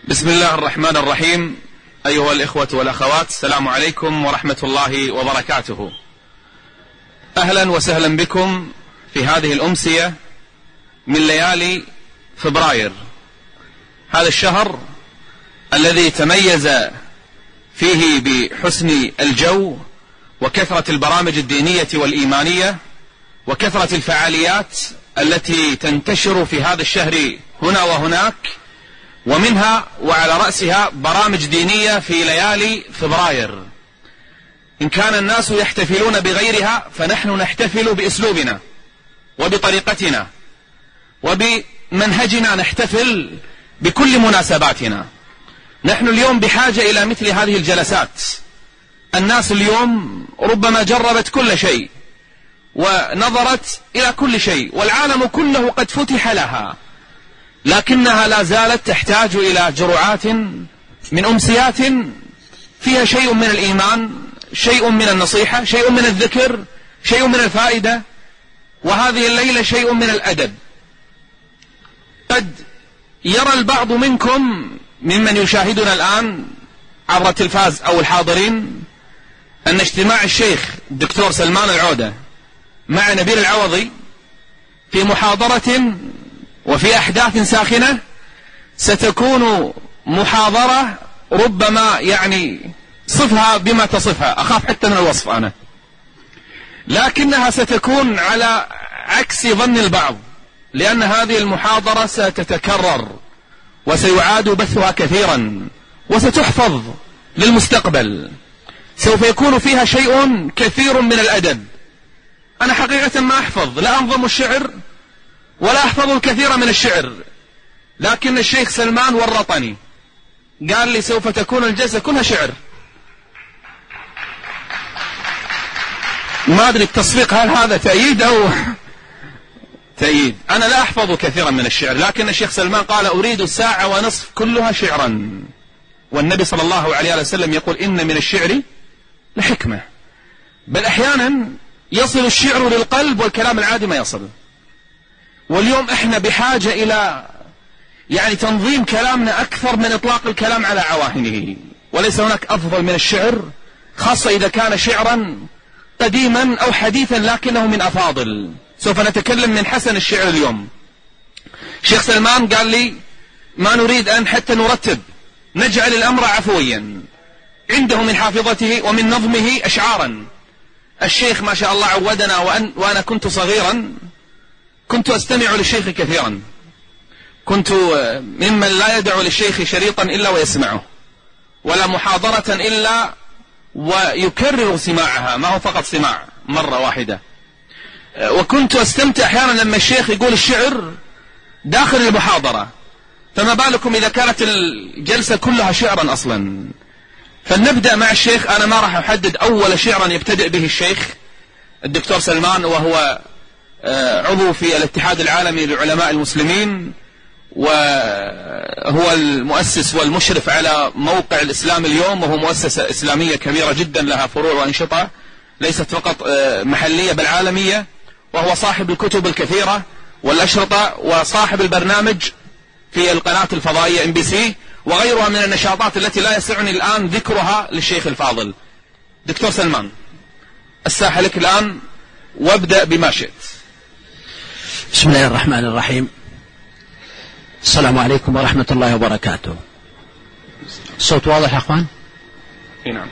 بسم الله الرحمن الرحيم. أيها الإخوة والأخوات، السلام عليكم ورحمة الله وبركاته. أهلا وسهلا بكم في هذه الأمسية من ليالي فبراير، هذا الشهر الذي تميز فيه بحسن الجو وكثرة البرامج الدينية والإيمانية وكثرة الفعاليات التي تنتشر في هذا الشهر هنا وهناك، ومنها وعلى رأسها برامج دينية في ليالي فبراير. إن كان الناس يحتفلون بغيرها فنحن نحتفل بأسلوبنا وبطريقتنا وبمنهجنا، نحتفل بكل مناسباتنا. نحن اليوم بحاجة إلى مثل هذه الجلسات. الناس اليوم ربما جربت كل شيء ونظرت إلى كل شيء، والعالم كله قد فتح لها، لكنها لا زالت تحتاج إلى جرعات من أمسيات فيها شيء من الإيمان، شيء من النصيحة، شيء من الذكر، شيء من الفائدة، وهذه الليلة شيء من الأدب. قد يرى البعض منكم ممن يشاهدنا الآن عبر التلفاز أو الحاضرين أن اجتماع الشيخ الدكتور سلمان العودة مع نبيل العوضي في محاضرة وفي أحداث ساخنة ستكون محاضرة ربما صفها بما تصفها، أخاف حتى من الوصف أنا، لكنها ستكون على عكس ظن البعض، لأن هذه المحاضرة ستتكرر وسيعاد بثها كثيرا وستحفظ للمستقبل. سوف يكون فيها شيء كثير من الأدب. أنا حقيقة ما أحفظ، لا أنظم الشعر ولا أحفظ الكثير من الشعر، لكن الشيخ سلمان ورطني، قال لي سوف تكون الجلسة كلها شعر. ما أدري التصفيق هل هذا تأييد أو تأييد. أنا لا أحفظ كثيرا من الشعر، لكن الشيخ سلمان قال أريد ساعة ونصف كلها شعرا، والنبي صلى الله عليه وسلم يقول إن من الشعر لحكمة، بل أحيانا يصل الشعر للقلب والكلام العادي ما يصل. واليوم احنا بحاجة إلى تنظيم كلامنا أكثر من إطلاق الكلام على عواهنه، وليس هناك أفضل من الشعر، خاصة إذا كان شعرا قديما أو حديثا لكنه من أفاضل. سوف نتكلم من حسن الشعر اليوم. شيخ سلمان قال لي ما نريد أن حتى نرتب، نجعل الأمر عفويا. عنده من حافظته ومن نظمه أشعارا. الشيخ ما شاء الله عودنا، وأنا كنت صغيرا كنت أستمع للشيخ كثيرا، كنت ممن لا يدع للشيخ شريطا إلا ويسمعه، ولا محاضرة إلا ويكرر سماعها، ما هو فقط سماع مرة واحدة. وكنت أستمتع أحيانا لما الشيخ يقول الشعر داخل المحاضرة، فما بالكم إذا كانت الجلسة كلها شعرا أصلا. فلنبدأ مع الشيخ. أنا ما راح أحدد أول شعرا يبتدئ به الشيخ الدكتور سلمان، وهو عضو في الاتحاد العالمي لعلماء المسلمين، وهو المؤسس والمشرف على موقع الإسلام اليوم، وهو مؤسسة إسلامية كبيرة جدا لها فروع وأنشطة ليست فقط محلية بل عالمية، وهو صاحب الكتب الكثيرة والأشرطة، وصاحب البرنامج في القناة الفضائية MBC وغيرها من النشاطات التي لا يسعني الآن ذكرها للشيخ الفاضل. دكتور سلمان، الساحة لك الآن، وابدأ بما شئت. بسم الله الرحمن الرحيم. السلام عليكم ورحمة الله وبركاته. الصوت واضح يا أخوان؟ نعم.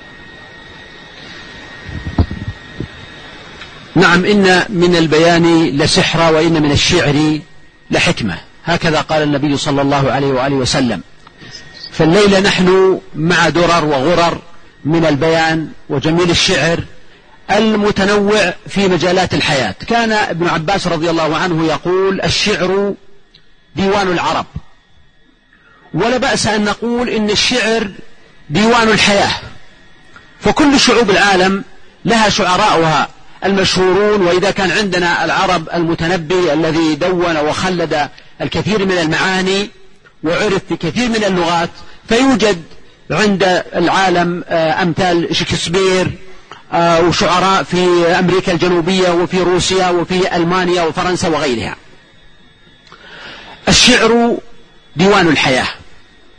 نعم، إن من البيان لسحرا وإن من الشعر لحكمة، هكذا قال النبي صلى الله عليه وآله وسلم. فالليلة نحن مع درر وغرر من البيان وجميل الشعر المتنوع في مجالات الحياة. كان ابن عباس رضي الله عنه يقول الشعر ديوان العرب، ولا بأس أن نقول إن الشعر ديوان الحياة، فكل شعوب العالم لها شعراءها المشهورون. وإذا كان عندنا العرب المتنبي الذي دون وخلد الكثير من المعاني وعرف في كثير من اللغات، فيوجد عند العالم أمثال شكسبير وشعراء في أمريكا الجنوبية وفي روسيا وفي ألمانيا وفرنسا وغيرها. الشعر ديوان الحياة،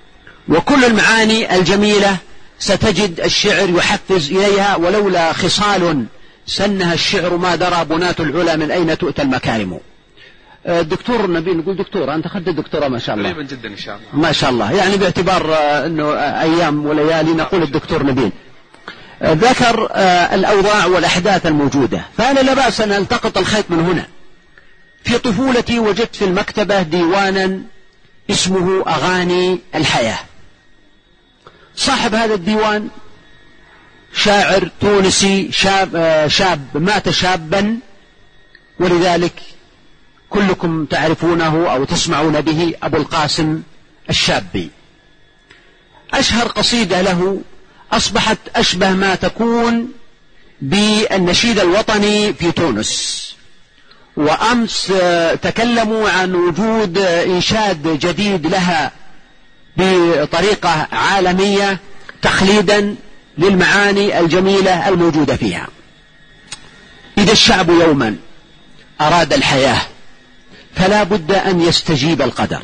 وكل المعاني الجميلة ستجد الشعر يحفز إليها، ولولا خصال سنها الشعر ما درى بناة العلا من أين تؤتى المكارم. الدكتور نبيل، نقول دكتور، أنت أخذت الدكتوراه ما شاء الله. قريبا جدا إن شاء الله. ما شاء الله، يعني باعتبار أنه أيام وليالي نقول الدكتور نبيل. ذكر الأوضاع والأحداث الموجودة، فأنا لا بأس أن ألتقط الخيط من هنا. في طفولتي وجدت في المكتبة ديوانا اسمه أغاني الحياة. صاحب هذا الديوان شاعر تونسي شاب مات شابا، ولذلك كلكم تعرفونه أو تسمعون به، أبو القاسم الشابي. أشهر قصيدة له أصبحت أشبه ما تكون بالنشيد الوطني في تونس. وأمس تكلموا عن وجود إنشاد جديد لها بطريقة عالمية تخليدا للمعاني الجميلة الموجودة فيها. إذا الشعب يوما أراد الحياة فلا بد أن يستجيب القدر.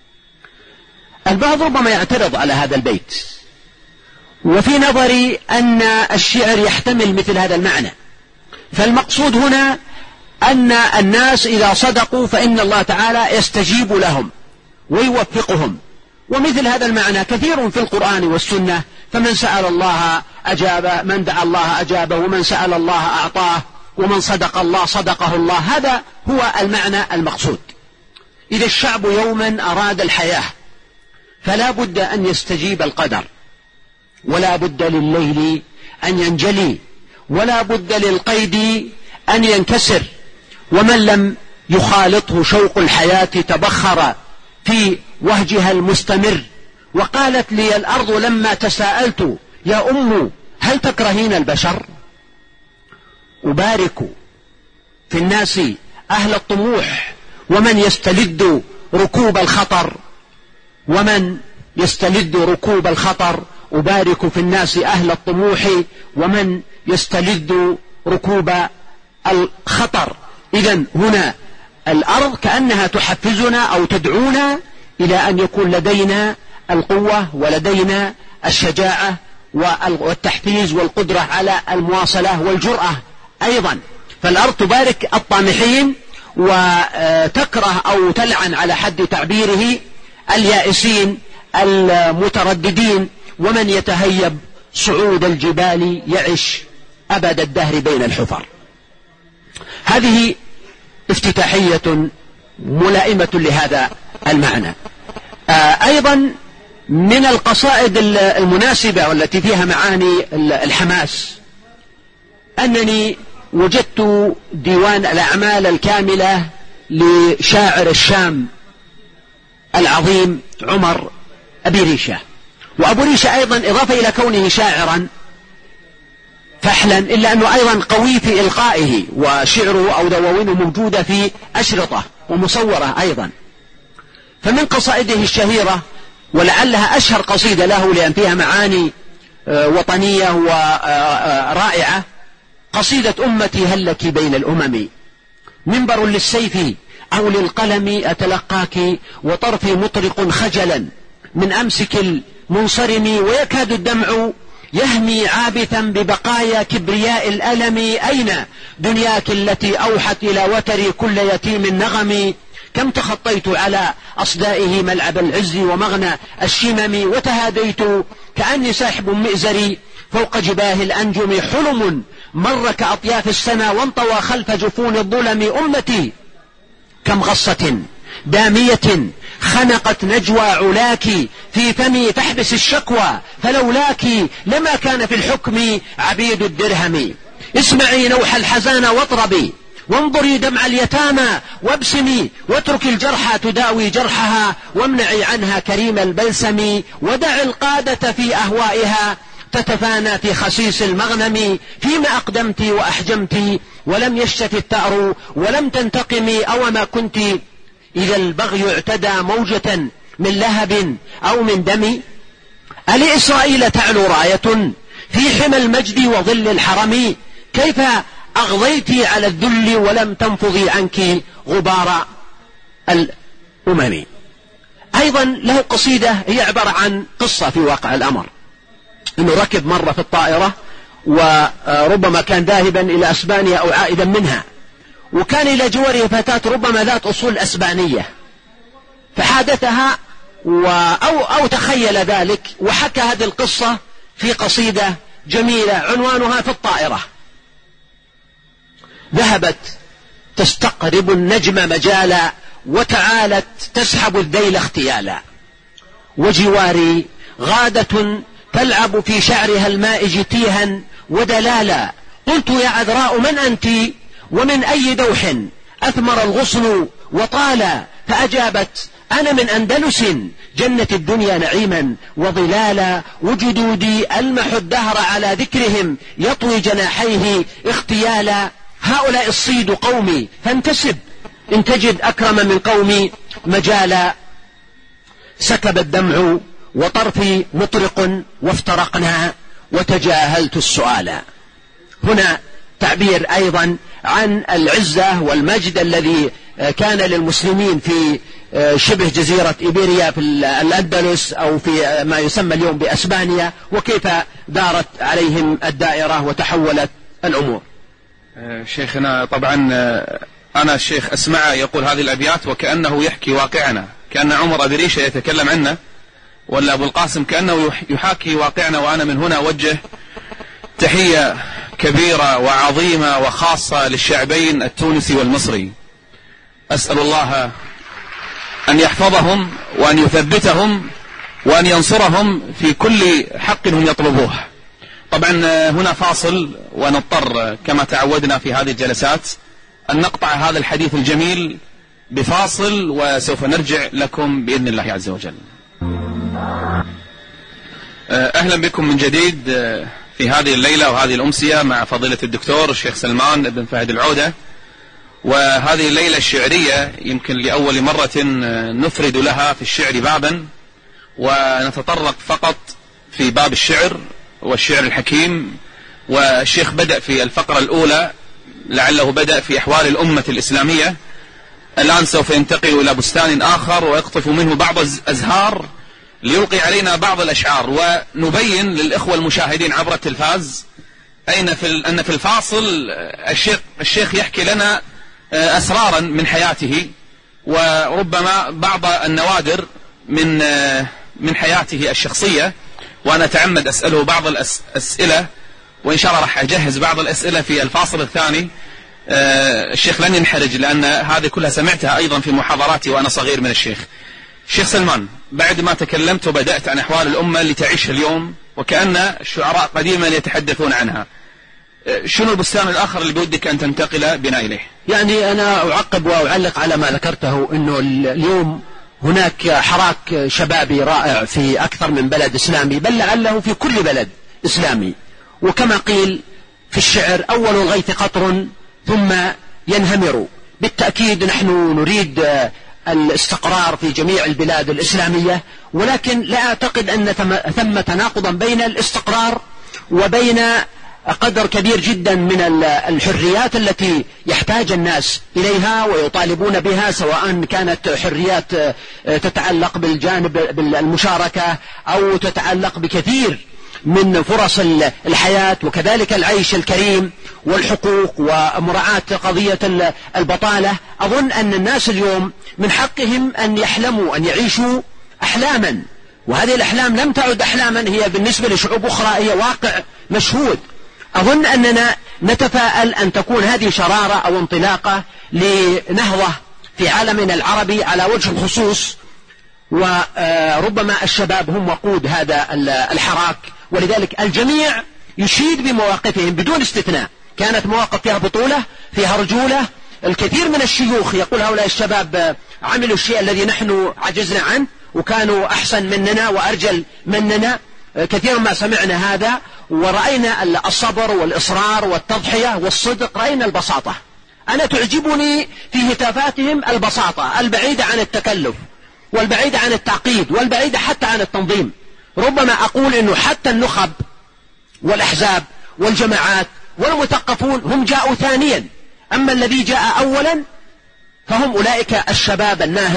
البعض ربما يعترض على هذا البيت، وفي نظري أن الشعر يحتمل مثل هذا المعنى. فالمقصود هنا أن الناس إذا صدقوا فإن الله تعالى يستجيب لهم ويوفقهم، ومثل هذا المعنى كثير في القرآن والسنة. فمن سأل الله أجابه، من دعا الله أجابه، ومن سأل الله أعطاه، ومن صدق الله صدقه الله. هذا هو المعنى المقصود. إذا الشعب يوما أراد الحياة فلا بد أن يستجيب القدر، ولا بد لليل أن ينجلي، ولا بد للقيد أن ينكسر. ومن لم يخالطه شوق الحياة تبخر في وهجها المستمر. وقالت لي الأرض لما تساءلت يا أم هل تكرهين البشر؟ أبارك في الناس أهل الطموح ومن يستلد ركوب الخطر، ومن يستلد ركوب الخطر. أبارك في الناس أهل الطموح ومن يستلد ركوب الخطر. إذن هنا الأرض كأنها تحفزنا أو تدعونا إلى أن يكون لدينا القوة ولدينا الشجاعة والتحفيز والقدرة على المواصلة والجرأة أيضا. فالأرض تبارك الطامحين وتكره أو تلعن على حد تعبيره اليائسين المترددين. ومن يتهيب صعود الجبال يعش أبد الدهر بين الحفر. هذه افتتاحية ملائمة لهذا المعنى. أيضا من القصائد المناسبة والتي فيها معاني الحماس أنني وجدت ديوان الأعمال الكاملة لشاعر الشام العظيم عمر أبي ريشة. وأبو ريشة أيضا إضافة إلى كونه شاعرا فحلا إلا أنه أيضا قوي في إلقائه، وشعره أو دواوينه موجودة في أشرطة ومصورة أيضا. فمن قصائده الشهيرة ولعلها أشهر قصيدة له لأن فيها معاني وطنية ورائعة قصيدة أمتي هل لك بين الأمم منبر للسيف أو للقلم أتلقاك وطرفي مطرق خجلا من أمسك المنصرم ويكاد الدمع يهمي عابثا ببقايا كبرياء الألم أين دنياك التي أوحت إلى وتري كل يتيم نغم كم تخطيت على أصدائه ملعب العز ومغنى الشمم وتهاديت كأني ساحب مئزري فوق جباه الأنجم حلم مر كأطياف السماء وانطوى خلف جفون الظلم أمتي كم غصة دامية خنقت نجوى علاك في فمي تحبس الشكوى فلولاك لما كان في الحكم عبيد الدرهم اسمعي نوح الحزان واطربي وانظري دمع اليتامى وابسمي واترك الجرحى تداوي جرحها وامنعي عنها كريم البلسم ودع القادة في أهوائها تتفانى في خسيس المغنم فيما أقدمت وأحجمت ولم يشتف الثأر ولم تنتقمي أو ما كنت إذا البغي اعتدى موجة من لهب أو من دم ألإسرائيل تعلو راية في حمى المجد وظل الحرم كيف أغضيت على الذل ولم تنفضي عنك غبار الأمم. أيضا له قصيدة هي عبارة عن قصة في واقع الأمر، أنه ركب مرة في الطائرة وربما كان ذاهبا إلى أسبانيا أو عائدا منها، وكان إلى جواره فتاة ربما ذات أصول أسبانية، فحادثها أو تخيل ذلك وحكى هذه القصة في قصيدة جميلة عنوانها في الطائرة: ذهبت تستقرب النجم مجالا، وتعالت تسحب الذيل اختيالا، وجواري غادة تلعب في شعرها المائج تيها ودلالا، قلت يا عذراء من أنت ومن أي دوح أثمر الغصن وطالا، فأجابت أنا من أندلس جنة الدنيا نعيما وظلالا، وجدودي ألمح الدهر على ذكرهم يطوي جناحيه اختيالا، هؤلاء الصيد قومي فانتسب إن تجد أكرم من قومي مجالا، سكب الدمع وطرفي مطرق وافترقنا وتجاهلت السؤال. هنا تعبير أيضا عن العزة والمجد الذي كان للمسلمين في شبه جزيرة إيبيريا في الأندلس أو في ما يسمى اليوم بأسبانيا، وكيف دارت عليهم الدائرة وتحولت الأمور. شيخنا طبعا أنا الشيخ أسمع يقول هذه الأبيات وكأنه يحكي واقعنا، كأن عمر أبريشة يتكلم عنا، ولا أبو القاسم كأنه يحاكي واقعنا. وأنا من هنا أوجه تحية كبيرة وعظيمة وخاصة للشعبين التونسي والمصري، أسأل الله أن يحفظهم وأن يثبتهم وأن ينصرهم في كل حق هم يطلبوه. طبعا هنا فاصل، ونضطر كما تعودنا في هذه الجلسات أن نقطع هذا الحديث الجميل بفاصل، وسوف نرجع لكم بإذن الله عز وجل. أهلا بكم من جديد في هذه الليلة وهذه الأمسية مع فضيلة الدكتور الشيخ سلمان بن فهد العودة، وهذه الليلة الشعرية يمكن لأول مرة نفرد لها في الشعر بابا، ونتطرق فقط في باب الشعر والشعر الحكيم. والشيخ بدأ في الفقرة الأولى لعله بدأ في أحوال الأمة الإسلامية، الآن سوف ينتقل إلى بستان آخر ويقطف منه بعض الأزهار ليلقي علينا بعض الأشعار، ونبين للإخوة المشاهدين عبر التلفاز أن في الفاصل الشيخ يحكي لنا أسرارا من حياته، وربما بعض النوادر من حياته الشخصية، وأنا أتعمد أسأله بعض الأسئلة، وإن شاء الله راح أجهز بعض الأسئلة في الفاصل الثاني. الشيخ لن ينحرج لأن هذه كلها سمعتها أيضا في محاضراتي وأنا صغير من الشيخ. شيخ سلمان، بعد ما تكلمت وبدأت عن أحوال الأمة اللي تعيشها اليوم وكأن الشعراء قديما يتحدثون عنها، شنو البستان الآخر اللي بودك أن تنتقل بنا إليه؟ يعني أنا أعقب وأعلق على ما ذكرته، أنه اليوم هناك حراك شبابي رائع في أكثر من بلد إسلامي، بل لعله في كل بلد إسلامي، وكما قيل في الشعر أول الغيث قطر ثم ينهمر. بالتأكيد نحن نريد الاستقرار في جميع البلاد الإسلامية، ولكن لا أعتقد أن ثم تناقضا بين الاستقرار وبين قدر كبير جدا من الحريات التي يحتاج الناس إليها ويطالبون بها، سواء كانت حريات تتعلق بالجانب المشاركة أو تتعلق بكثير من فرص الحياة، وكذلك العيش الكريم والحقوق ومراعاة قضية البطالة. أظن أن الناس اليوم من حقهم أن يحلموا، أن يعيشوا أحلاما، وهذه الأحلام لم تعد أحلاما، هي بالنسبة لشعوب أخرى هي واقع مشهود. أظن أننا نتفائل أن تكون هذه شرارة أو انطلاقة لنهضة في عالمنا العربي على وجه الخصوص، وربما الشباب هم وقود هذا الحراك، ولذلك الجميع يشيد بمواقفهم بدون استثناء، كانت مواقف فيها بطولة فيها رجولة. الكثير من الشيوخ يقول هؤلاء الشباب عملوا الشيء الذي نحن عجزنا عنه وكانوا أحسن مننا وأرجل مننا، كثيرا ما سمعنا هذا، ورأينا الصبر والإصرار والتضحية والصدق، رأينا البساطة. أنا تعجبني في هتافاتهم البساطة البعيدة عن التكلف والبعيدة عن التعقيد والبعيدة حتى عن التنظيم. ربما أقول أنه حتى النخب والأحزاب والجماعات والمثقفون هم جاءوا ثانيا، أما الذي جاء أولا فهم أولئك الشباب الناهض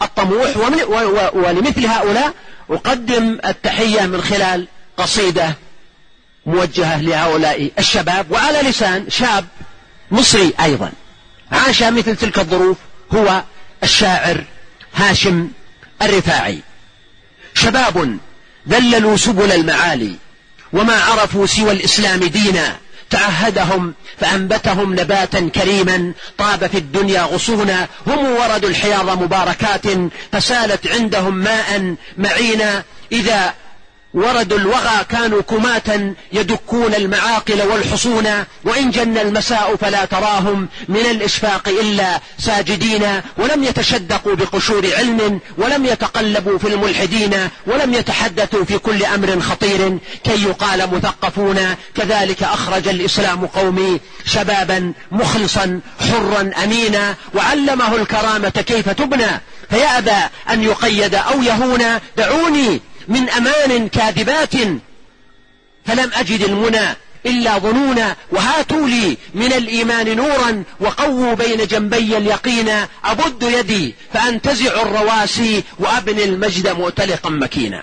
الطموح. ولمثل هؤلاء أقدم التحية من خلال قصيدة موجهة لهؤلاء الشباب، وعلى لسان شاب مصري أيضا عاش مثل تلك الظروف، هو الشاعر هاشم الرفاعي. شباب ذللوا سبل المعالي وما عرفوا سوى الإسلام دينا، تعهدهم فأنبتهم نباتا كريما طاب في الدنيا غصونا، هم وردوا الحياض مباركات فسالت عندهم ماء معينا، إذا وردوا الوغى كانوا كماتا يدكون المعاقل والحصون، وإن جن المساء فلا تراهم من الإشفاق إلا ساجدين، ولم يتشدقوا بقشور علم ولم يتقلبوا في الملحدين، ولم يتحدثوا في كل أمر خطير كي يقال مثقفون، كذلك أخرج الإسلام قومي شبابا مخلصا حرا أمينا، وعلمه الكرامة كيف تبنى فيأبى أن يقيد أو يهون، دعوني من أمان كاذبات فلم أجد المنى إلا ظنونا، وهاتوا لي من الإيمان نورا وقووا بين جنبي اليقين، أبد يدي فأنتزع الرواسي وأبني المجد مؤتلقا مكينا.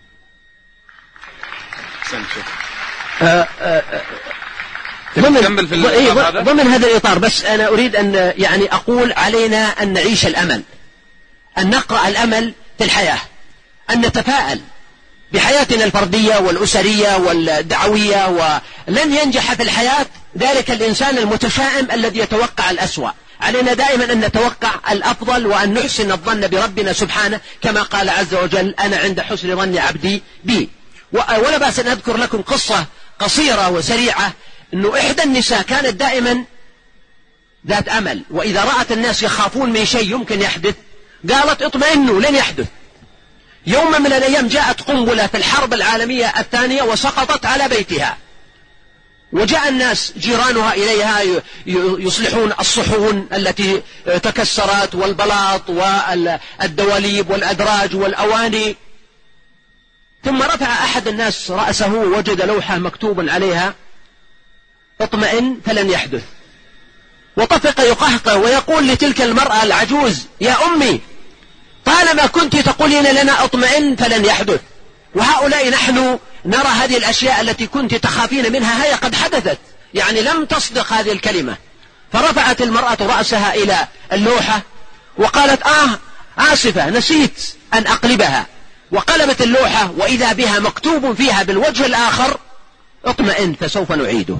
ضمن هذا الإطار بس أنا أريد أن يعني أقول علينا أن نعيش الأمل، أن نقرأ الأمل في الحياة، أن نتفاءل بحياتنا الفردية والأسرية والدعوية، ولن ينجح في الحياة ذلك الإنسان المتشائم الذي يتوقع الأسوأ. علينا دائما أن نتوقع الأفضل وأن نحسن الظن بربنا سبحانه، كما قال عز وجل أنا عند حسن ظن عبدي بي. ولا بأس أن أذكر لكم قصة قصيرة وسريعة، أنه إحدى النساء كانت دائما ذات أمل، وإذا رأت الناس يخافون من شيء يمكن يحدث قالت اطمئنوا لن يحدث. يوم من الأيام جاءت قنبلة في الحرب العالمية الثانية وسقطت على بيتها، وجاء الناس جيرانها إليها يصلحون الصحون التي تكسرت والبلاط والدواليب والأدراج والأواني، ثم رفع أحد الناس رأسه ووجد لوحة مكتوب عليها اطمئن فلن يحدث، وطفق يقهقه ويقول لتلك المرأة العجوز يا أمي طالما كنت تقولين لنا اطمئن فلن يحدث، وهؤلاء نحن نرى هذه الأشياء التي كنت تخافين منها هي قد حدثت، يعني لم تصدق هذه الكلمة. فرفعت المرأة رأسها إلى اللوحة وقالت آسفة نسيت أن أقلبها، وقلبت اللوحة وإذا بها مكتوب فيها بالوجه الآخر اطمئن فسوف نعيده،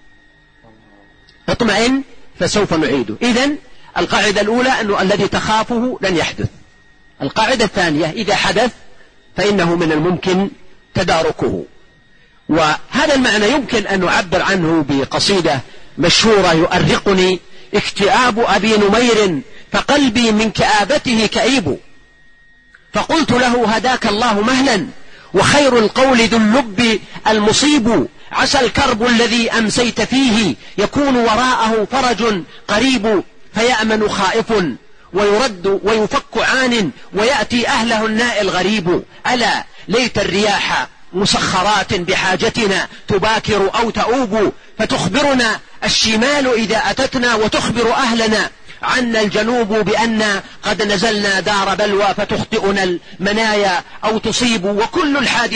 اطمئن فسوف نعيده. إذن القاعدة الأولى أنه الذي تخافه لن يحدث. القاعدة الثانية إذا حدث فإنه من الممكن تداركه، وهذا المعنى يمكن أن نعبر عنه بقصيدة مشهورة يؤرقني اكتئاب أبي نمير فقلبي من كآبته كئيب، فقلت له هداك الله مهلا وخير القول ذو اللب المصيب، عسى الكرب الذي أمسيت فيه يكون وراءه فرج قريب، فيأمن خائف ويرد ويفك عان ويأتي أهله النائل غريب، ألا ليت الرياح مسخرات بحاجتنا تباكر أو تؤوب، فتخبرنا الشمال إذا أتتنا وتخبر أهلنا عنا الجنوب بأن قد نزلنا دار بلوى، فتخطئنا المنايا أو تصيب، وكل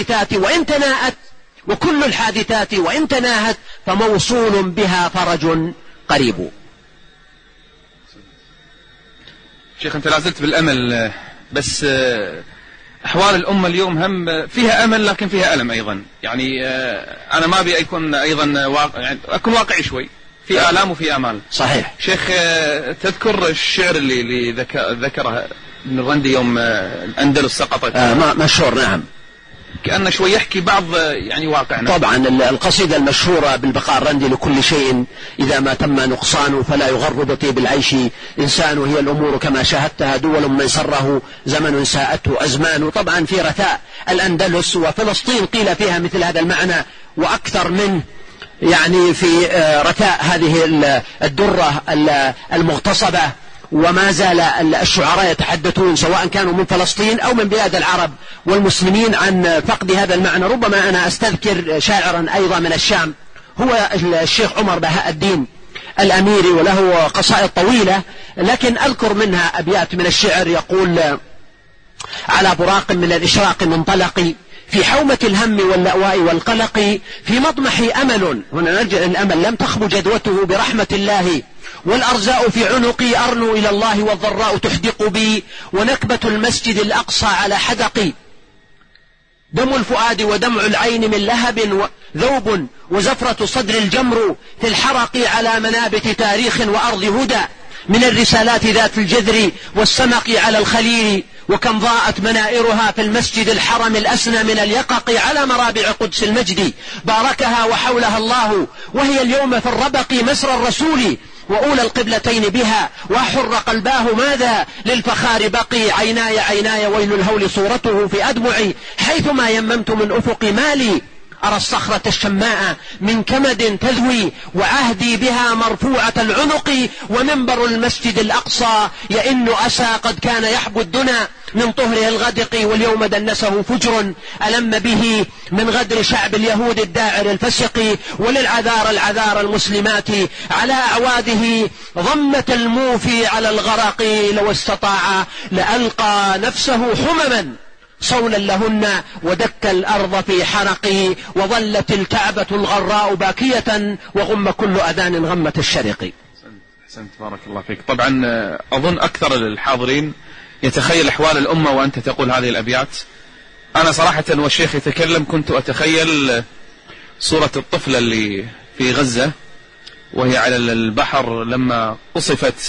الحادثات وإن تناهت فموصول بها فرج قريب. شيخ أنت لازلت بالأمل، بس أحوال الأمة اليوم هم فيها أمل لكن فيها ألم أيضا، يعني أنا ما أبي أكون أيضا يعني أكون واقعي شوي، في آلام وفي آمال. صحيح. شيخ تذكر الشعر اللي ذكره ابن الرندي يوم الأندلس سقطت؟ مشهور نعم، كأنه شوي يحكي بعض يعني واقعنا. طبعا القصيدة المشهورة بالبقاء الرندي لكل شيء إذا ما تم نقصانه فلا يغر بطيب العيش إنسان، هي الأمور كما شاهدتها دول من سره زمن ساءته أزمان. طبعا في رثاء الأندلس وفلسطين قيل فيها مثل هذا المعنى وأكثر منه، يعني في رثاء هذه الدرة المغتصبة، وما زال الشعراء يتحدثون سواء كانوا من فلسطين أو من بلاد العرب والمسلمين عن فقد هذا المعنى. ربما أنا أستذكر شاعرا أيضا من الشام هو الشيخ عمر بهاء الدين الأميري، وله قصائد طويلة، لكن أذكر منها أبيات من الشعر يقول على براق من الإشراق منطلق، في حومة الهم واللأواء والقلق، في مطمح أمل، هنا نرجع الأمل، لم تخب جدوته برحمة الله، والأرزاء في عنقي أرنو إلى الله، والضراء تحدق بي، ونكبة المسجد الأقصى على حدقي، دم الفؤاد ودمع العين من لهب ذوب، وزفرة صدر الجمر في الحرق، على منابت تاريخ وأرض هدى، من الرسالات ذات الجذر والسمق على الخليل، وكم ضاءت منائرها في المسجد الحرم الأسنى من اليقق، على مرابع قدس المجد باركها وحولها الله، وهي اليوم في الربق مسرى الرسول، وأولى القبلتين بها، وحر قلباه ماذا للفخار بقي، عيناي عيناي ويل الهول صورته في أدمعي، حيثما يممت من أفق مالي، أرى الصخرة الشماء من كمد تذوي، وعهدي بها مرفوعة العنق، ومنبر المسجد الأقصى يئن أسى، قد كان يحبو الدنا من طهره الغدق، واليوم دنسه فجر ألم به من غدر شعب اليهود الداعر الفسق، العذار المسلمات على أعواده، ضمة الموفي على الغرق، لو استطاع لألقى نفسه حمما صولا لهن، ودك الأرض في حرقه، وظلت الكعبة الغراء باكية، وغم كل أذان غمة الشرق. أحسنت بارك الله فيك. طبعا أظن أكثر الحاضرين يتخيل أحوال الأمة وأنت تقول هذه الأبيات. أنا صراحة والشيخ يتكلم كنت أتخيل صورة الطفلة اللي في غزة وهي على البحر لما قصفت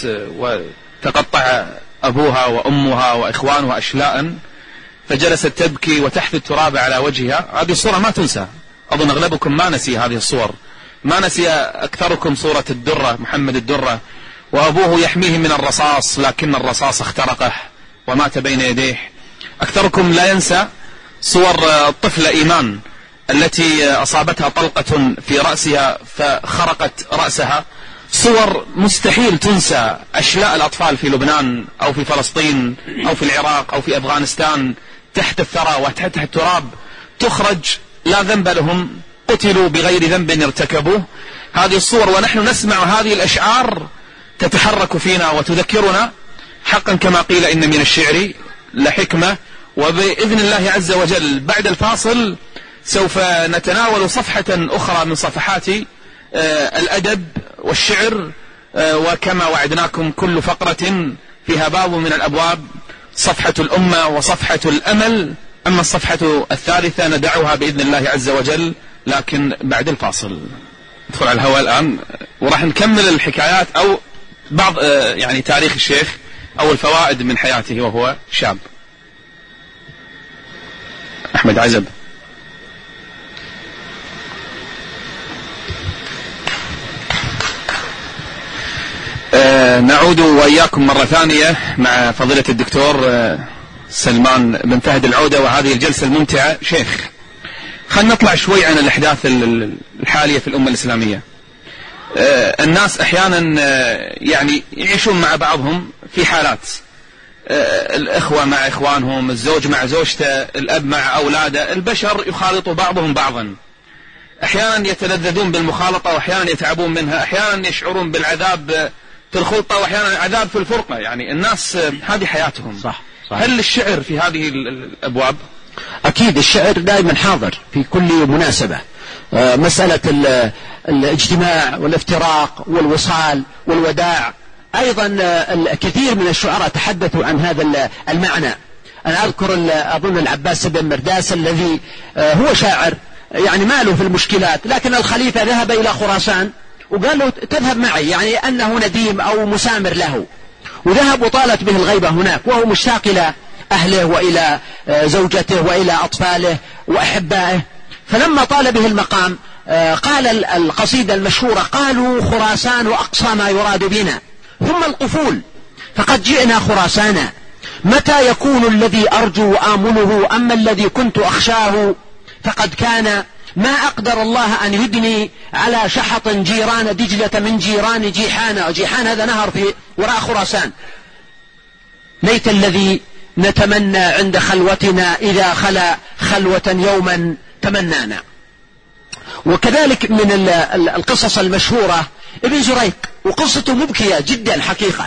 وتقطع أبوها وأمها وإخوانها أشلاء، فجلست تبكي وتحث التراب على وجهها. هذه الصورة ما تنسى، أظن أغلبكم ما نسي هذه الصور، ما نسي أكثركم صورة الدرة، محمد الدرة وأبوه يحميه من الرصاص لكن الرصاص اخترقه ومات بين يديه. أكثركم لا ينسى صور الطفلة إيمان التي أصابتها طلقة في رأسها فخرقت رأسها. صور مستحيل تنسى، أشلاء الأطفال في لبنان أو في فلسطين أو في العراق أو في أفغانستان تحت الثرى وتحت التراب، تخرج لا ذنب لهم، قتلوا بغير ذنب ارتكبوه. هذه الصور ونحن نسمع هذه الأشعار تتحرك فينا وتذكرنا حقا كما قيل إن من الشعر لحكمة. وبإذن الله عز وجل بعد الفاصل سوف نتناول صفحة أخرى من صفحات الأدب والشعر، وكما وعدناكم كل فقرة فيها باب من الأبواب، صفحة الأمة وصفحة الأمل. أما الصفحة الثالثة ندعوها بإذن الله عز وجل لكن بعد الفاصل. ندخل على الهواء الآن وراح نكمل الحكايات أو بعض يعني تاريخ الشيخ أو الفوائد من حياته وهو شاب. أحمد عزب. نعود وإياكم مرة ثانية مع فضيلة الدكتور سلمان بن فهد العودة وهذه الجلسة الممتعة. شيخ، خلينا نطلع شوي عن الأحداث الحالية في الأمة الإسلامية. الناس أحيانا يعني يعيشون مع بعضهم في حالات، الإخوة مع إخوانهم، الزوج مع زوجته، الأب مع أولاده، البشر يخالطوا بعضهم بعضا، أحيانا يتلذذون بالمخالطة وأحيانا يتعبون منها، أحيانا يشعرون بالعذاب في الخلطة وأحيانا عذاب في الفرقة. يعني الناس هذه حياتهم. صح. هل الشعر في هذه الأبواب؟ أكيد الشعر دائما حاضر في كل مناسبة. مسألة الاجتماع والافتراق والوصال والوداع، أيضا الكثير من الشعراء تحدثوا عن هذا المعنى. أنا أذكر أظن العباس بن مرداس الذي هو شاعر يعني ماله في المشكلات، لكن الخليفة ذهب إلى خراسان وقال له تذهب معي، يعني أنه نديم أو مسامر له، وذهب وطالت به الغيبة هناك وهو مشتاق إلى أهله وإلى زوجته وإلى أطفاله وأحبائه. فلما طال به المقام قال القصيدة المشهورة: قالوا خراسان وأقصى ما يراد بنا، ثم القفول فقد جئنا خراسانا، متى يكون الذي أرجو وآمله، أما الذي كنت أخشاه فقد كان، ما أقدر الله أن يدني على شحط جيران دجلة من جيران جيحان. وجيحان هذا نهر في وراء خراسان. ليت الذي نتمنى عند خلوتنا إذا خلا خلوة يوما تمنانا. وكذلك من القصص المشهورة ابن زريق، وقصته مبكية جدا حقيقة،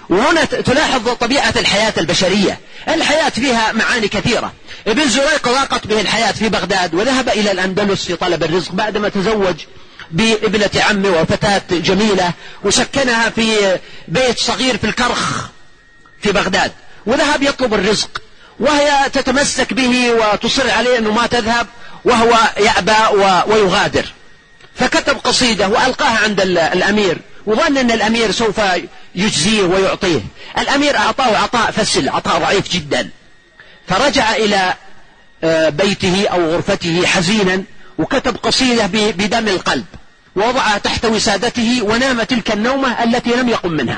وهنا تلاحظ طبيعة الحياة البشرية. الحياة فيها معاني كثيرة. ابن زريق ضاقت به الحياة في بغداد وذهب إلى الأندلس في طلب الرزق بعدما تزوج بابنة عمه وفتاة جميلة وسكنها في بيت صغير في الكرخ في بغداد، وذهب يطلب الرزق وهي تتمسك به وتصر عليه أنه ما تذهب وهو يأبى ويغادر. فكتب قصيدة وألقاها عند الأمير وظن أن الأمير سوف يجزيه ويعطيه. الأمير أعطاه عطاء فسل، عطاء ضعيف جدا، فرجع إلى بيته أو غرفته حزينا وكتب قصيدة بدم القلب ووضعها تحت وسادته ونام تلك النومة التي لم يقم منها.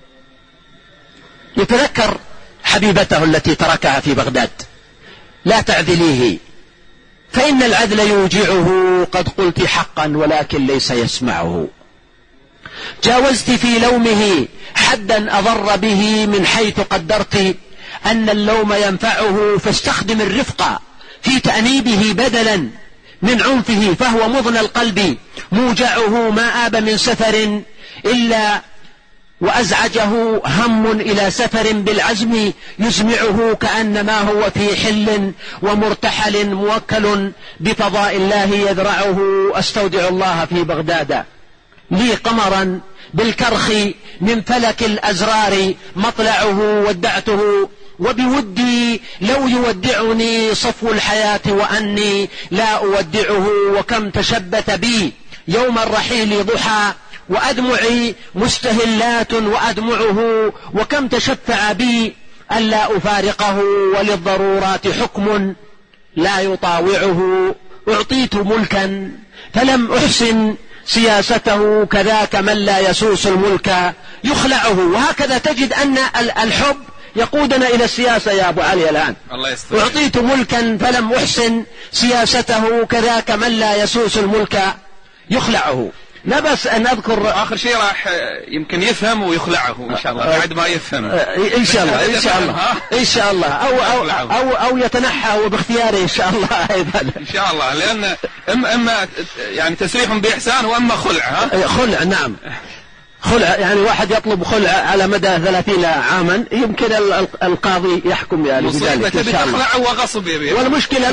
يتذكر حبيبته التي تركها في بغداد: لا تعذليه فإن العذل يوجعه، قد قلت حقا ولكن ليس يسمعه. جاوزت في لومه حدا أضر به من حيث قدرت أن اللوم ينفعه، فاستخدم الرفق في تأنيبه بدلا من عنفه، فهو مضنى القلب موجعه. ما آب من سفر إلا وأزعجه هم إلى سفر بالعزم يزمعه، كأنما هو في حل ومرتحل موكل بفضاء الله يذرعه. أستودع الله في بغداد لي قمرا بالكرخ من فلك الأزرار مطلعه، ودعته وبودي لو يودعني صفو الحياة وأني لا أودعه. وكم تشبث بي يوم الرحيل ضحى وأدمعي مستهلات وأدمعه، وكم تشفع بي ألا أفارقه وللضرورات حكم لا يطاوعه. أعطيت ملكا فلم أحسن سياسته، كذاك من لا يسوس الملك يخلعه. وهكذا تجد أن الحب يقودنا إلى السياسة يا أبو علي الآن. أعطيت ملكا فلم أحسن سياسته، كذاك من لا يسوس الملك يخلعه. لا بس أن أذكر آخر شيء راح يمكن يفهم ويخلعه إن شاء الله بعد ما يفهم إن شاء الله إن شاء الله إن شاء الله أو يتنحى وباختياره إن شاء الله أيضا إن شاء الله، لأن إما يعني تسريح بإحسان وأما خلع. خلع، نعم، خلع، يعني واحد يطلب خلع على مدى 30 عاما يمكن القاضي يحكم يعني بذلك إن شاء الله. وغصب يبي. والمشكلة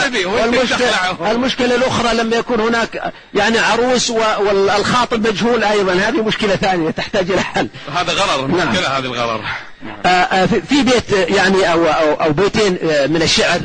الأخرى لما يكون هناك يعني عروس والخاطب مجهول أيضا، هذه مشكلة ثانية تحتاج إلى حل. هذا غرر، مشكلة هذه الغرر. في بيت يعني أو بيتين من الشعر،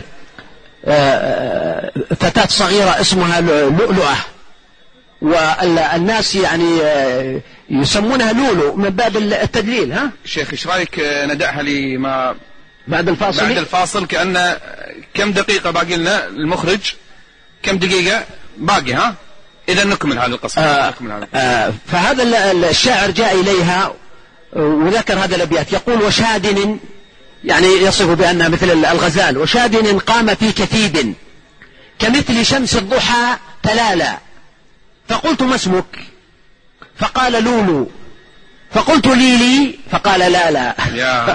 فتاة صغيرة اسمها لؤلؤة، والناس يعني يسمونها لولو من باب التدليل. ها شيخ ايش رايك ندعها لي ما بعد الفاصل كأن كم دقيقة باقي لنا المخرج، كم دقيقة باقي؟ ها إذا نكمل هذا القصة. فهذا الشاعر جاء إليها وذكر هذا الأبيات، يقول: وشادن، يعني يصف بأنها مثل الغزال، وشادن قام في كثيب كمثل شمس الضحى تلالا، فقلت: ما اسمك؟ فقال: لولو. فقلت: لي فقال: لا. يا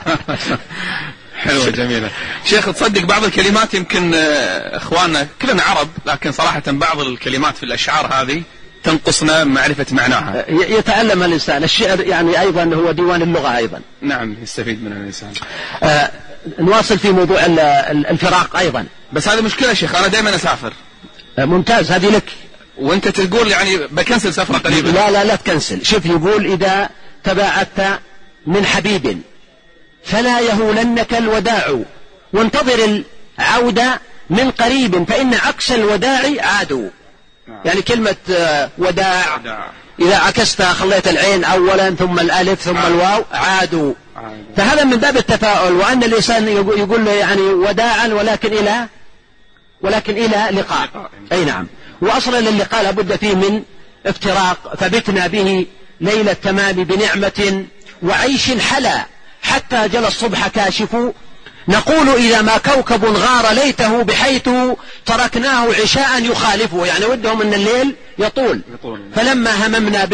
حلوة جميلة. شيخ تصدق بعض الكلمات يمكن اخواننا كلنا عرب، لكن صراحة بعض الكلمات في الاشعار هذه تنقصنا معرفة معناها. يتعلم الانسان الشعر، يعني ايضا هو ديوان اللغة ايضا. نعم يستفيد منه الانسان. نواصل في موضوع الفراق ايضا. بس هذه مشكلة شيخ، انا دائما اسافر. ممتاز، هذه لك. وانت تقول يعني بكنسل سفرة قريبا. لا تكنسل. شوف يقول: إذا تباعدت من حبيب فلا يهولنك الوداع، وانتظر العودة من قريب فإن عكس الوداع عادوا. يعني كلمة وداع إذا عكستها خليت العين أولا ثم الألف ثم الواو عادوا. فهذا من باب التفاؤل، وأن الإنسان يقول له يعني وداعا ولكن إلى لقاء. أي نعم. وأصلا للقاء لابد فيه من افتراق، فبتنا به ليلة التمام بنعمة وعيش حلا حتى جل الصبح كاشف. نقول إذا ما كوكب غار ليته بحيث تركناه عشاء يخالفه، يعني ودهم أن الليل يطول. فلما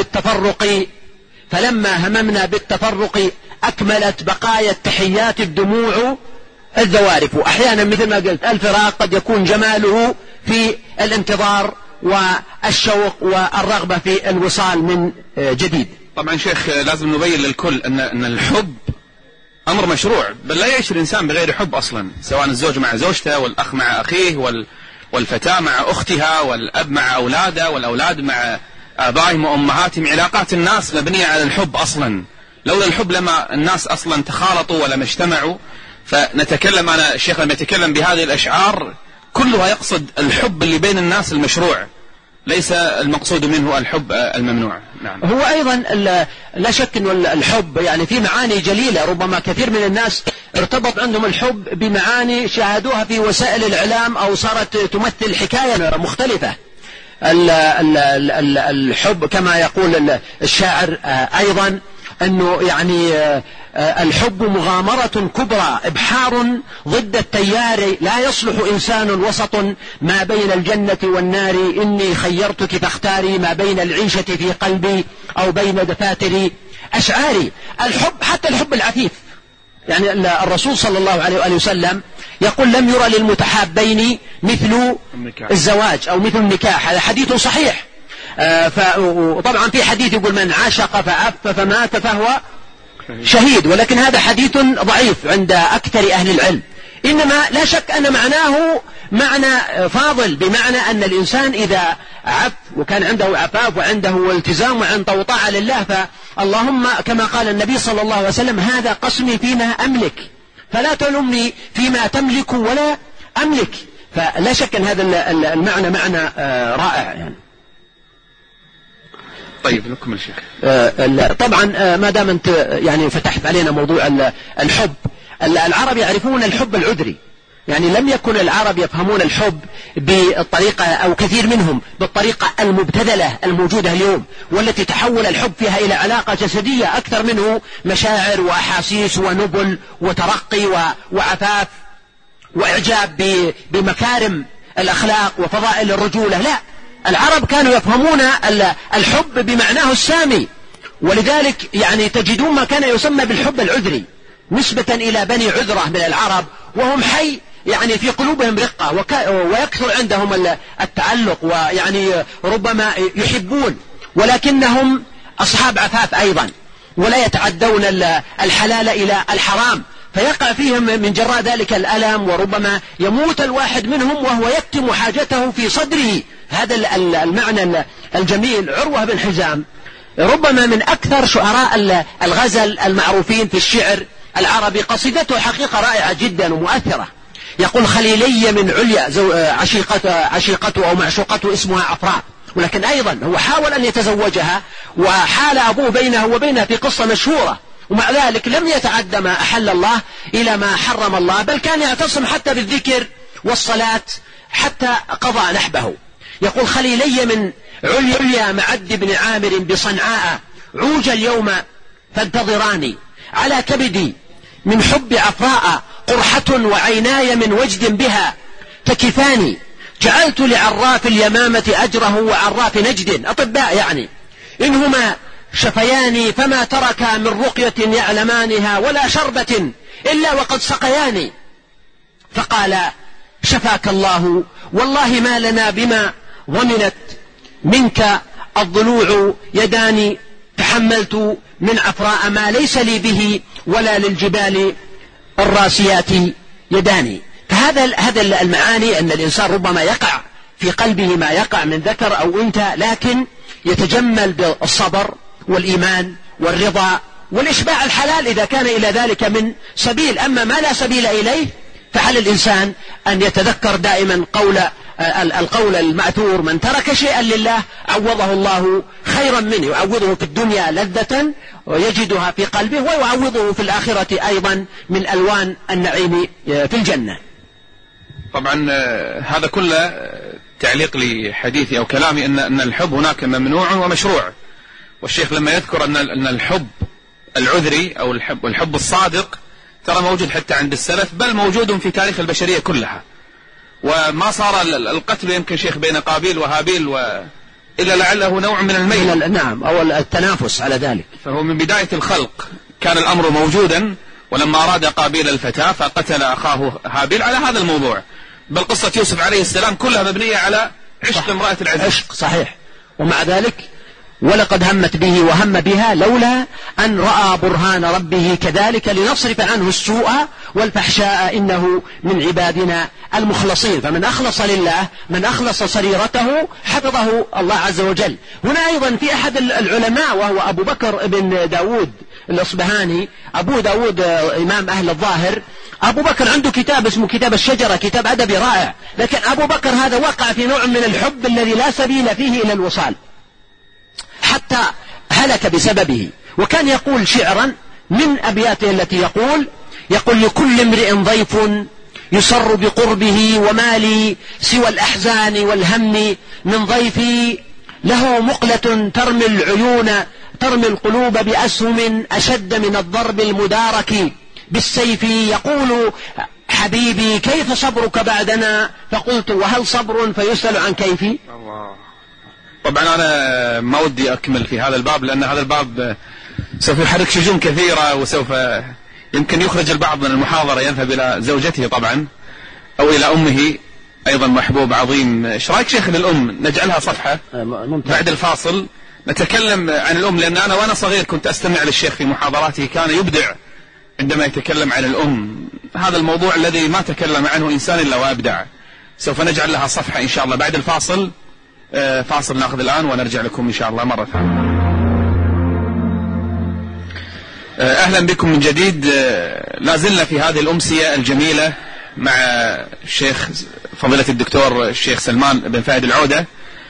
هممنا بالتفرق أكملت بقايا التحيات الدموع الذوارف. أحيانا مثل ما قلت الفراق قد يكون جماله في الانتظار والشوق والرغبة في الوصال من جديد. طبعا شيخ لازم نبين للكل أن الحب أمر مشروع، بل لا يعيش الإنسان بغير حب أصلا، سواء الزوج مع زوجته والأخ مع أخيه والفتاة مع أختها والأب مع أولاده والأولاد مع آبائهم وأمهاتهم. علاقات الناس مبنية على الحب أصلا، لولا الحب لما الناس أصلا تخالطوا ولما اجتمعوا. فنتكلم، أنا الشيخ لما يتكلم بهذه الأشعار كلها يقصد الحب اللي بين الناس المشروع، ليس المقصود منه الحب الممنوع. نعم. هو أيضا لا شك أن الحب يعني في معاني جليلة، ربما كثير من الناس ارتبط عندهم الحب بمعاني شاهدوها في وسائل الإعلام أو صارت تمثل حكاية مختلفة. الحب كما يقول الشاعر أيضا أنه يعني الحب مغامرة كبرى إبحار ضد التيار، لا يصلح إنسان وسط ما بين الجنة والنار، إني خيرتك فاختاري ما بين العيشة في قلبي أو بين دفاتر أشعاري. الحب حتى الحب العفيف، يعني الرسول صلى الله عليه وآله وسلم يقول لم يرى للمتحابين مثل الزواج أو مثل النكاح، هذا حديث صحيح. وطبعا في حديث يقول من عاشق فعف فمات فهو شهيد، ولكن هذا حديث ضعيف عند أكثر أهل العلم. إنما لا شك أن معناه معنى فاضل، بمعنى أن الإنسان إذا عف وكان عنده عفاف وعنده التزام وعنده طاعة لله، فاللهم كما قال النبي صلى الله عليه وسلم هذا قسمي فيما أملك فلا تلمني فيما تملك ولا أملك. فلا شك أن هذا المعنى معنى رائع يعني. طيب نكمل شيخ. طبعا ما دام أنت يعني فتحت علينا موضوع الحب، العرب يعرفون الحب العذري، يعني لم يكن العرب يفهمون الحب بالطريقة أو كثير منهم بالطريقة المبتذلة الموجودة اليوم، والتي تحول الحب فيها إلى علاقة جسدية أكثر منه مشاعر وأحاسيس ونبل وترقي وعفاف وإعجاب بمكارم الأخلاق وفضائل الرجولة. لا، العرب كانوا يفهمون الحب بمعناه السامي، ولذلك يعني تجدون ما كان يسمى بالحب العذري نسبة إلى بني عذرة من العرب، وهم حي يعني في قلوبهم رقة ويكثر عندهم التعلق، ويعني ربما يحبون، ولكنهم أصحاب عفاف أيضا، ولا يتعدون الحلال إلى الحرام، فيقع فيهم من جراء ذلك الألم، وربما يموت الواحد منهم وهو يكتم حاجته في صدره. هذا المعنى الجميل. عروة بن حزام ربما من أكثر شعراء الغزل المعروفين في الشعر العربي، قصيدته حقيقة رائعة جدا ومؤثرة. يقول خليلي من عليا عشيقته أو معشوقته اسمها عفراء، ولكن أيضا هو حاول أن يتزوجها وحال أبوه بينه وبينها في قصة مشهورة، ومع ذلك لم يتعدى ما أحل الله إلى ما حرم الله، بل كان يعتصم حتى بالذكر والصلاة حتى قضى نحبه. يقول خليلي من عليا معد بن عامر بصنعاء، عوج اليوم فانتظراني، على كبدي من حب عفراء قرحة، وعيناي من وجد بها تكفاني، جعلت لعراف اليمامة أجره وعراف نجد، أطباء يعني، إنهما شفياني فما تركا من رقية يعلمانها ولا شربة إلا وقد سقياني. فقال شفاك الله، والله ما لنا بما ضمنت منك الضلوع يداني، تحملت من عفراء ما ليس لي به ولا للجبال الراسيات يداني. فهذا المعاني أن الإنسان ربما يقع في قلبه ما يقع من ذكر أو أنثى، لكن يتجمل بالصبر والإيمان والرضا والإشباع الحلال إذا كان إلى ذلك من سبيل. أما ما لا سبيل إليه فعلى الإنسان أن يتذكر دائما القول المأثور من ترك شيئا لله عوضه الله خيرا منه، يعوضه في الدنيا لذة ويجدها في قلبه، ويعوضه في الآخرة أيضا من ألوان النعيم في الجنة. طبعا هذا كله تعليق لحديثي أو كلامي أن الحب هناك ممنوع ومشروع، والشيخ لما يذكر أن الحب العذري أو الحب الصادق ترى موجود حتى عند السلف، بل موجود في تاريخ البشرية كلها، وما صار القتل يمكن شيخ بين قابيل وهابيل إلا لعله نوع من الميل، نعم، أو التنافس على ذلك. فهو من بداية الخلق كان الأمر موجودا، ولما أراد قابيل الفتاة فقتل أخاه هابيل على هذا الموضوع. بل قصة يوسف عليه السلام كلها مبنية على عشق امرأة العزيز. عشق صحيح. ومع ذلك ولقد همت به وهم بها لولا أن رأى برهان ربه كذلك لنصرف عنه السوء والفحشاء إنه من عبادنا المخلصين. فمن أخلص لله، من أخلص سريرته حفظه الله عز وجل. هنا أيضا في أحد العلماء وهو أبو بكر بن داود الأصبهاني، أبو داود إمام أهل الظاهر، أبو بكر عنده كتاب اسمه كتاب الشجرة، كتاب أدبي رائع، لكن أبو بكر هذا وقع في نوع من الحب الذي لا سبيل فيه إلى الوصال حتى هلك بسببه. وكان يقول شعرا من أبياته التي يقول لكل امرئ ضيف يسر بقربه وما لي سوى الأحزان والهم من ضيفي له مقلة ترمي العيون ترمي القلوب بأسهم أشد من الضرب المدارك بالسيف يقول حبيبي كيف صبرك بعدنا فقلت وهل صبر فيسأل عن كيفي. الله. طبعا أنا ما ودي أكمل في هذا الباب لأن هذا الباب سوف يحرك شجون كثيرة وسوف يمكن يخرج البعض من المحاضرة يذهب إلى زوجته طبعا أو إلى أمه أيضا محبوب عظيم. إيش رأيك شيخ للأم نجعلها صفحة بعد الفاصل نتكلم عن الأم، لأن أنا وأنا صغير كنت أستمع للشيخ في محاضراته كان يبدع عندما يتكلم عن الأم. هذا الموضوع الذي ما تكلم عنه إنسان إلا وأبدع. سوف نجعل لها صفحة إن شاء الله بعد الفاصل. فاصل ناخذ الآن ونرجع لكم إن شاء الله مرة ثانية. أهلا بكم من جديد. لازلنا في هذه الأمسية الجميلة مع الشيخ فضيلة الدكتور الشيخ سلمان بن فهد العودة.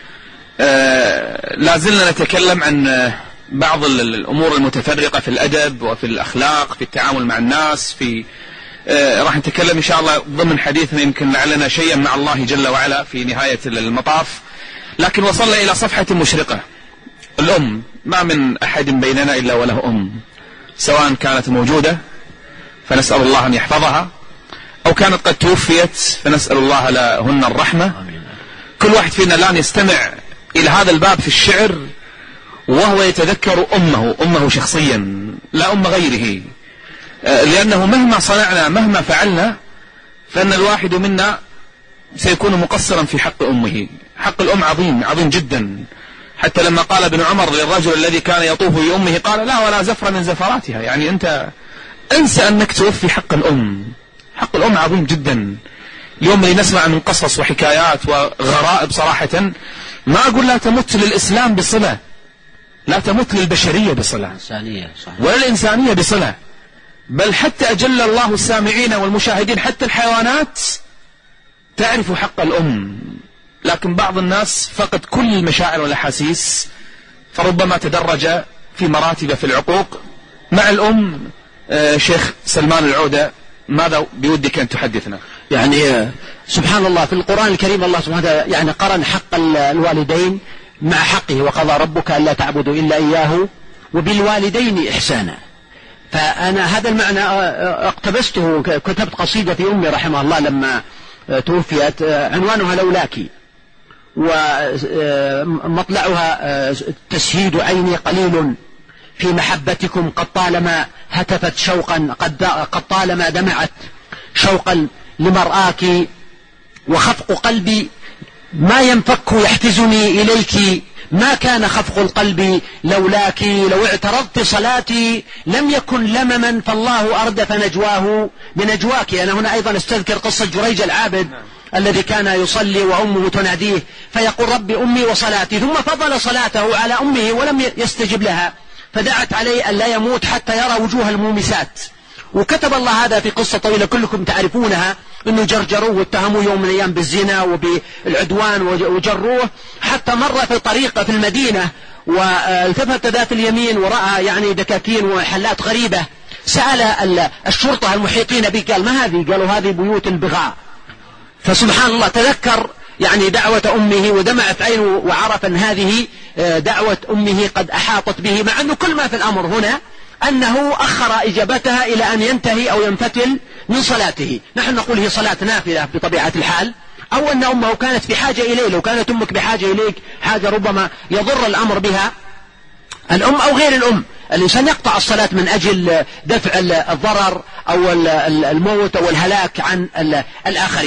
لازلنا نتكلم عن بعض الأمور المتفرقة في الأدب وفي الأخلاق في التعامل مع الناس. راح نتكلم إن شاء الله ضمن حديثنا يمكن لعلنا شيئا مع الله جل وعلا في نهاية المطاف. لكن وصلنا إلى صفحة مشرقة، الأم. ما من أحد بيننا إلا وله أم، سواء كانت موجودة فنسأل الله أن يحفظها أو كانت قد توفيت فنسأل الله لهن الرحمة. كل واحد فينا الآن يستمع إلى هذا الباب في الشعر وهو يتذكر أمه شخصيا لا أم غيره، لأنه مهما صنعنا مهما فعلنا فإن الواحد منا سيكون مقصرا في حق أمه. حق الأم عظيم جدا، حتى لما قال ابن عمر للرجل الذي كان يطوف بأمه قال لا ولا زفر من زفراتها، يعني أنت انسى أنك توفي حق الأم. حق الأم عظيم جدا. اليوم اللي نسمع من قصص وحكايات وغرائب صراحة ما أقول لا تمت للإسلام بصلة، لا تمت للبشرية بصلة ولا الإنسانية بصلة، بل حتى أجل الله السامعين والمشاهدين حتى الحيوانات تعرف حق الأم. لكن بعض الناس فقد كل المشاعر والأحاسيس فربما تدرج في مراتب في العقوق مع الأم. شيخ سلمان العودة ماذا بودك أن تحدثنا؟ يعني سبحان الله في القرآن الكريم الله سبحانه وتعالى يعني قرن حق الوالدين مع حقه، وقضى ربك ألا تعبدوا إلا إياه وبالوالدين إحسانا. فأنا هذا المعنى اقتبسته، كتبت قصيدة في أمي رحمه الله لما توفيت عنوانها لولاك، ومطلعها تسهيد عيني قليل في محبتكم قد طالما هتفت شوقا قد طالما دمعت شوقا لمرآك، وخفق قلبي ما ينفك يحفزني إليك، ما كان خفق القلب لولاك، لو اعترضت صلاتي لم يكن لمما فالله أردف نجواه بنجواك. أنا هنا أيضا استذكر قصة جريج العابد الذي كان يصلي وأمه تناديه فيقول ربي أمي وصلاتي، ثم فضل صلاته على أمه ولم يستجب لها فدعت عليه أن لا يموت حتى يرى وجوه المومسات. وكتب الله هذا في قصة طويلة كلكم تعرفونها، أنه جرجروه واتهموا يوم من الأيام بالزنا وبالعدوان وجروه حتى مر في طريق في المدينة والتفت ذات اليمين ورأى يعني دكاكين وحلات غريبة، سأل الشرطة المحيطين به قال ما هذه؟ قالوا هذه بيوت البغاء. فسبحان الله تذكر يعني دعوة أمه ودمعت عينه وعرف أن هذه دعوة أمه قد أحاطت به، مع أنه كل ما في الأمر هنا أنه أخر إجابتها إلى أن ينتهي أو ينفتل من صلاته. نحن نقول هي صلاة نافلة بطبيعة الحال، أو أن أمه كانت في حاجة إليه. لو كانت أمك بحاجة إليك حاجة ربما يضر الأمر بها الأم أو غير الأم، الإنسان يقطع الصلاة من أجل دفع الضرر أو الموت أو الهلاك عن الآخرين.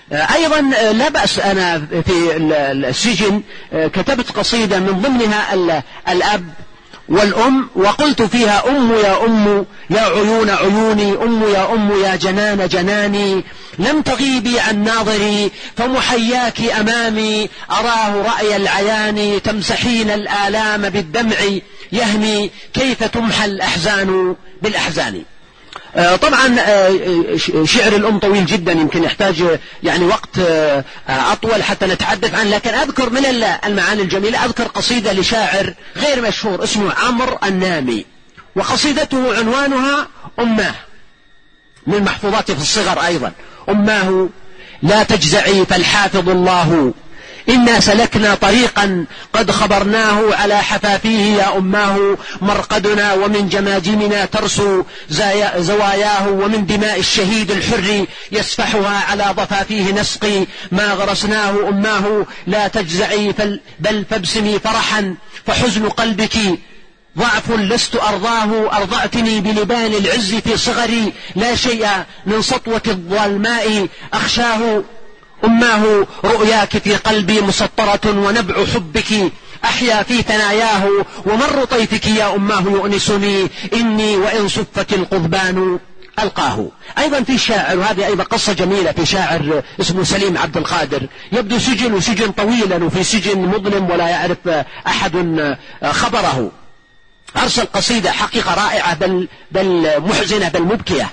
أيضا لا بأس، أنا في السجن كتبت قصيدة من ضمنها الأب والأم، وقلت فيها: أم يا أم يا عيون عيوني، أم يا أم يا جنان جناني، لم تغيبي عن ناظري فمحياك أمامي، أراه رأي العيان، تمسحين الآلام بالدمع يهني، كيف تمحى الأحزان بالأحزان. طبعا شعر الأم طويل جدا، يمكن يحتاج يعني وقت أطول حتى نتحدث عنه، لكن أذكر من المعاني الجميلة، أذكر قصيدة لشاعر غير مشهور اسمه عمرو النامي، وقصيدته عنوانها أماه، من محفوظاتي في الصغر أيضا: أماه لا تجزعي فالحافظ الله، إنا سلكنا طريقا قد خبرناه، على حفافيه يا أماه مرقدنا، ومن جماجمنا ترسو زواياه، ومن دماء الشهيد الحر يسفحها على ضفافيه نسقي ما غرسناه. أماه لا تجزعي بل فابسمي فرحا، فحزن قلبك ضعف لست أرضاه، أرضعتني بلبان العز في صغري، لا شيء من سطوة الظلماء أخشاه. أماه رؤياك في قلبي مسطرة، ونبع حبك أحيا في ثناياه، ومر طيفك يا أماه يؤنسني، إني وإن صفت القضبان ألقاه. أيضا في شاعر، وهذه أيضا قصة جميلة، في شاعر اسمه سليم عبد القادر، يبدو سجن طويلا، وفي سجن مظلم ولا يعرف أحد خبره، أرسل قصيدة حقيقة رائعة بل محزنة بل مبكية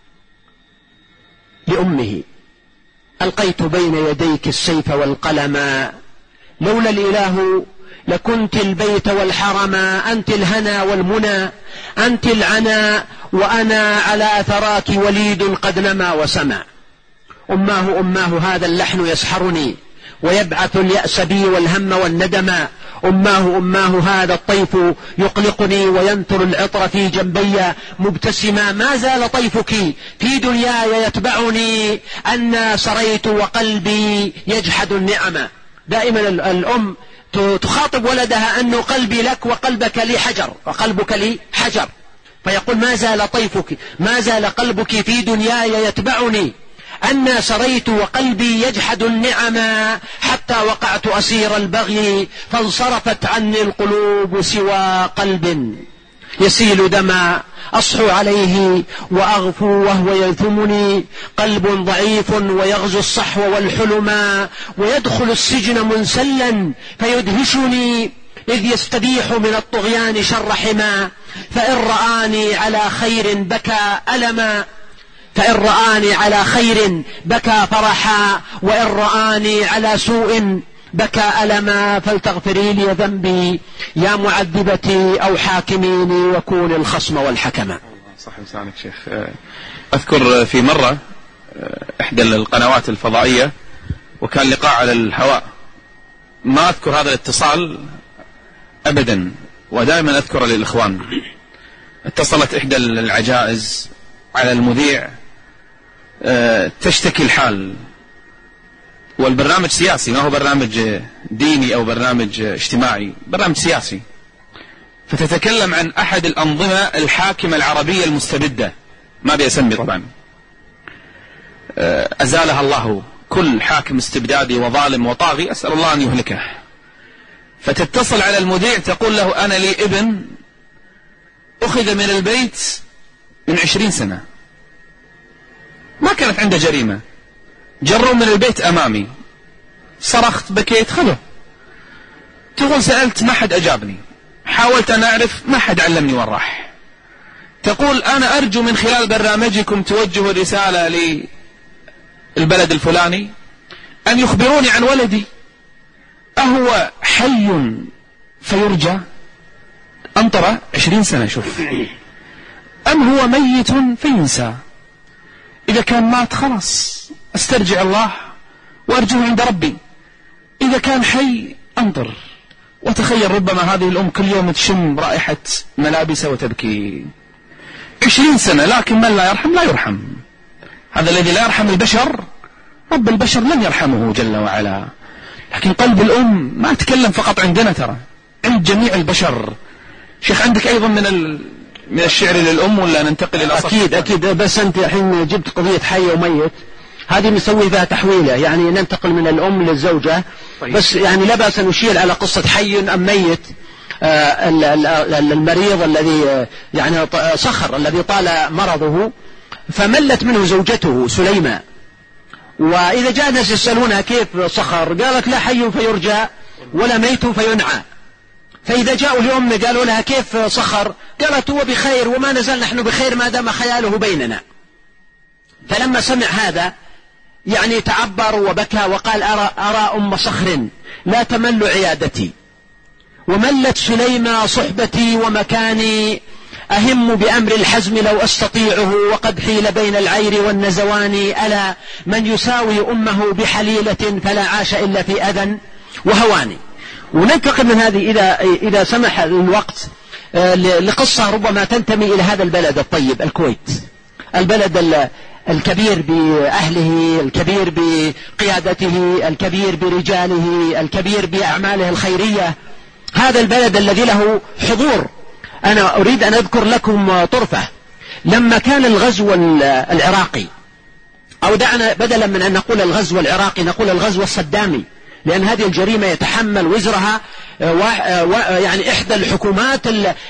لأمه: ألقيت بين يديك السيف والقلم، لولا الإله لكنت البيت والحرم، أنت الهنا والمنى، أنت العنا، وأنا على ثراك وليد قد نما وسمع. أماه هذا اللحن يسحرني، ويبعث اليأس بي والهم والندم. أماه هذا الطيف يقلقني، وينثر العطر في جنبي مبتسما. ما زال طيفك في دنياي يتبعني، أنا سريت وقلبي يجحد النعم. دائما الأم تخاطب ولدها أنه قلبي لك وقلبك لي حجر، وقلبك لي حجر، فيقول: ما زال طيفك، ما زال قلبك في دنياي يتبعني، أنا سريت وقلبي يجحد النعم، حتى وقعت أسير البغي، فانصرفت عني القلوب سوى قلب يسيل دما، أصحو عليه وأغفو وهو يلثمني، قلب ضعيف ويغزو الصحو والحلما، ويدخل السجن منسلا فيدهشني، إذ يستبيح من الطغيان شر حما، فإن رآني على خير بكى ألما، فإن رآني على خير بكى فرحا، وإن رآني على سوء بكى ألما، فلتغفري لي ذنبي يا معذبتي، أو حاكميني وكون الخصم والحكم. صح لسانك شيخ. أذكر في مرة إحدى القنوات الفضائية، وكان لقاء على الهواء، ما أذكر هذا الاتصال أبدا، ودائما أذكر للإخوان. اتصلت إحدى العجائز على المذيع تشتكي الحال، والبرنامج سياسي، ما هو برنامج ديني أو برنامج اجتماعي، برنامج سياسي، فتتكلم عن أحد الأنظمة الحاكمة العربية المستبدة، ما بيسمي طبعا، أزالها الله، كل حاكم استبدادي وظالم وطاغي أسأل الله أن يهلكه. فتتصل على المذيع تقول له: أنا لي ابن أخذ من البيت من 20 سنة، ما كانت عنده جريمة، جروا من البيت أمامي، صرخت بكيت خله. تقول: سألت ما حد أجابني، حاولت أن أعرف ما حد علمني وين راح. تقول: أنا أرجو من خلال برنامجكم توجهوا رسالة للبلد الفلاني أن يخبروني عن ولدي، أهو حي فيرجى؟ أنطر 20 سنة شوف، أم هو ميت فينسى؟ إذا كان مات خلاص استرجع الله وأرجوه عند ربي، إذا كان حي أنظر. وتخيل ربما هذه الأم كل يوم تشم رائحة ملابسه وتبكي. 20 سنة، لكن من لا يرحم لا يرحم. هذا الذي لا يرحم البشر رب البشر لن يرحمه جل وعلا. لكن قلب الأم ما أتكلم فقط عندنا، ترى عند جميع البشر. شيخ عندك أيضا من الشعر للأم، ولا ننتقل إلى أكيد بس أنت الحين جبت قضية حي وميت. هذه نسوي بها تحويلة، يعني ننتقل من الأم للزوجة. طيب. بس يعني لا بأس أن نشير على قصة حي أم ميت. المريض الذي يعني صخر الذي طال مرضه فملت منه زوجته سليمة، وإذا جاء الناس يسألونها كيف صخر قالت لا حي فيرجى ولا ميت فينعى. فإذا جاءوا اليوم قالوا لها كيف صخر قالت هو بخير وما نزال نحن بخير ما دام خياله بيننا. فلما سمع هذا يعني تعبر وبكى وقال أرى أم صخر لا تمل عيادتي، وملت سليمة صحبتي ومكاني، أهم بأمر الحزم لو أستطيعه، وقد حيل بين العير والنزوان، ألا من يساوي أمه بحليلة فلا عاش إلا في أذى وهوان. وننتقل من هذه إذا سمح الوقت لقصة ربما تنتمي إلى هذا البلد الطيب الكويت، البلد الكبير بأهله، الكبير بقيادته، الكبير برجاله، الكبير بأعماله الخيرية. هذا البلد الذي له حضور. أنا أريد أن أذكر لكم طرفة. لما كان الغزو العراقي، أو دعنا بدلا من أن نقول الغزو العراقي نقول الغزو الصدامي، لأن هذه الجريمة يتحمل وزرها يعني إحدى الحكومات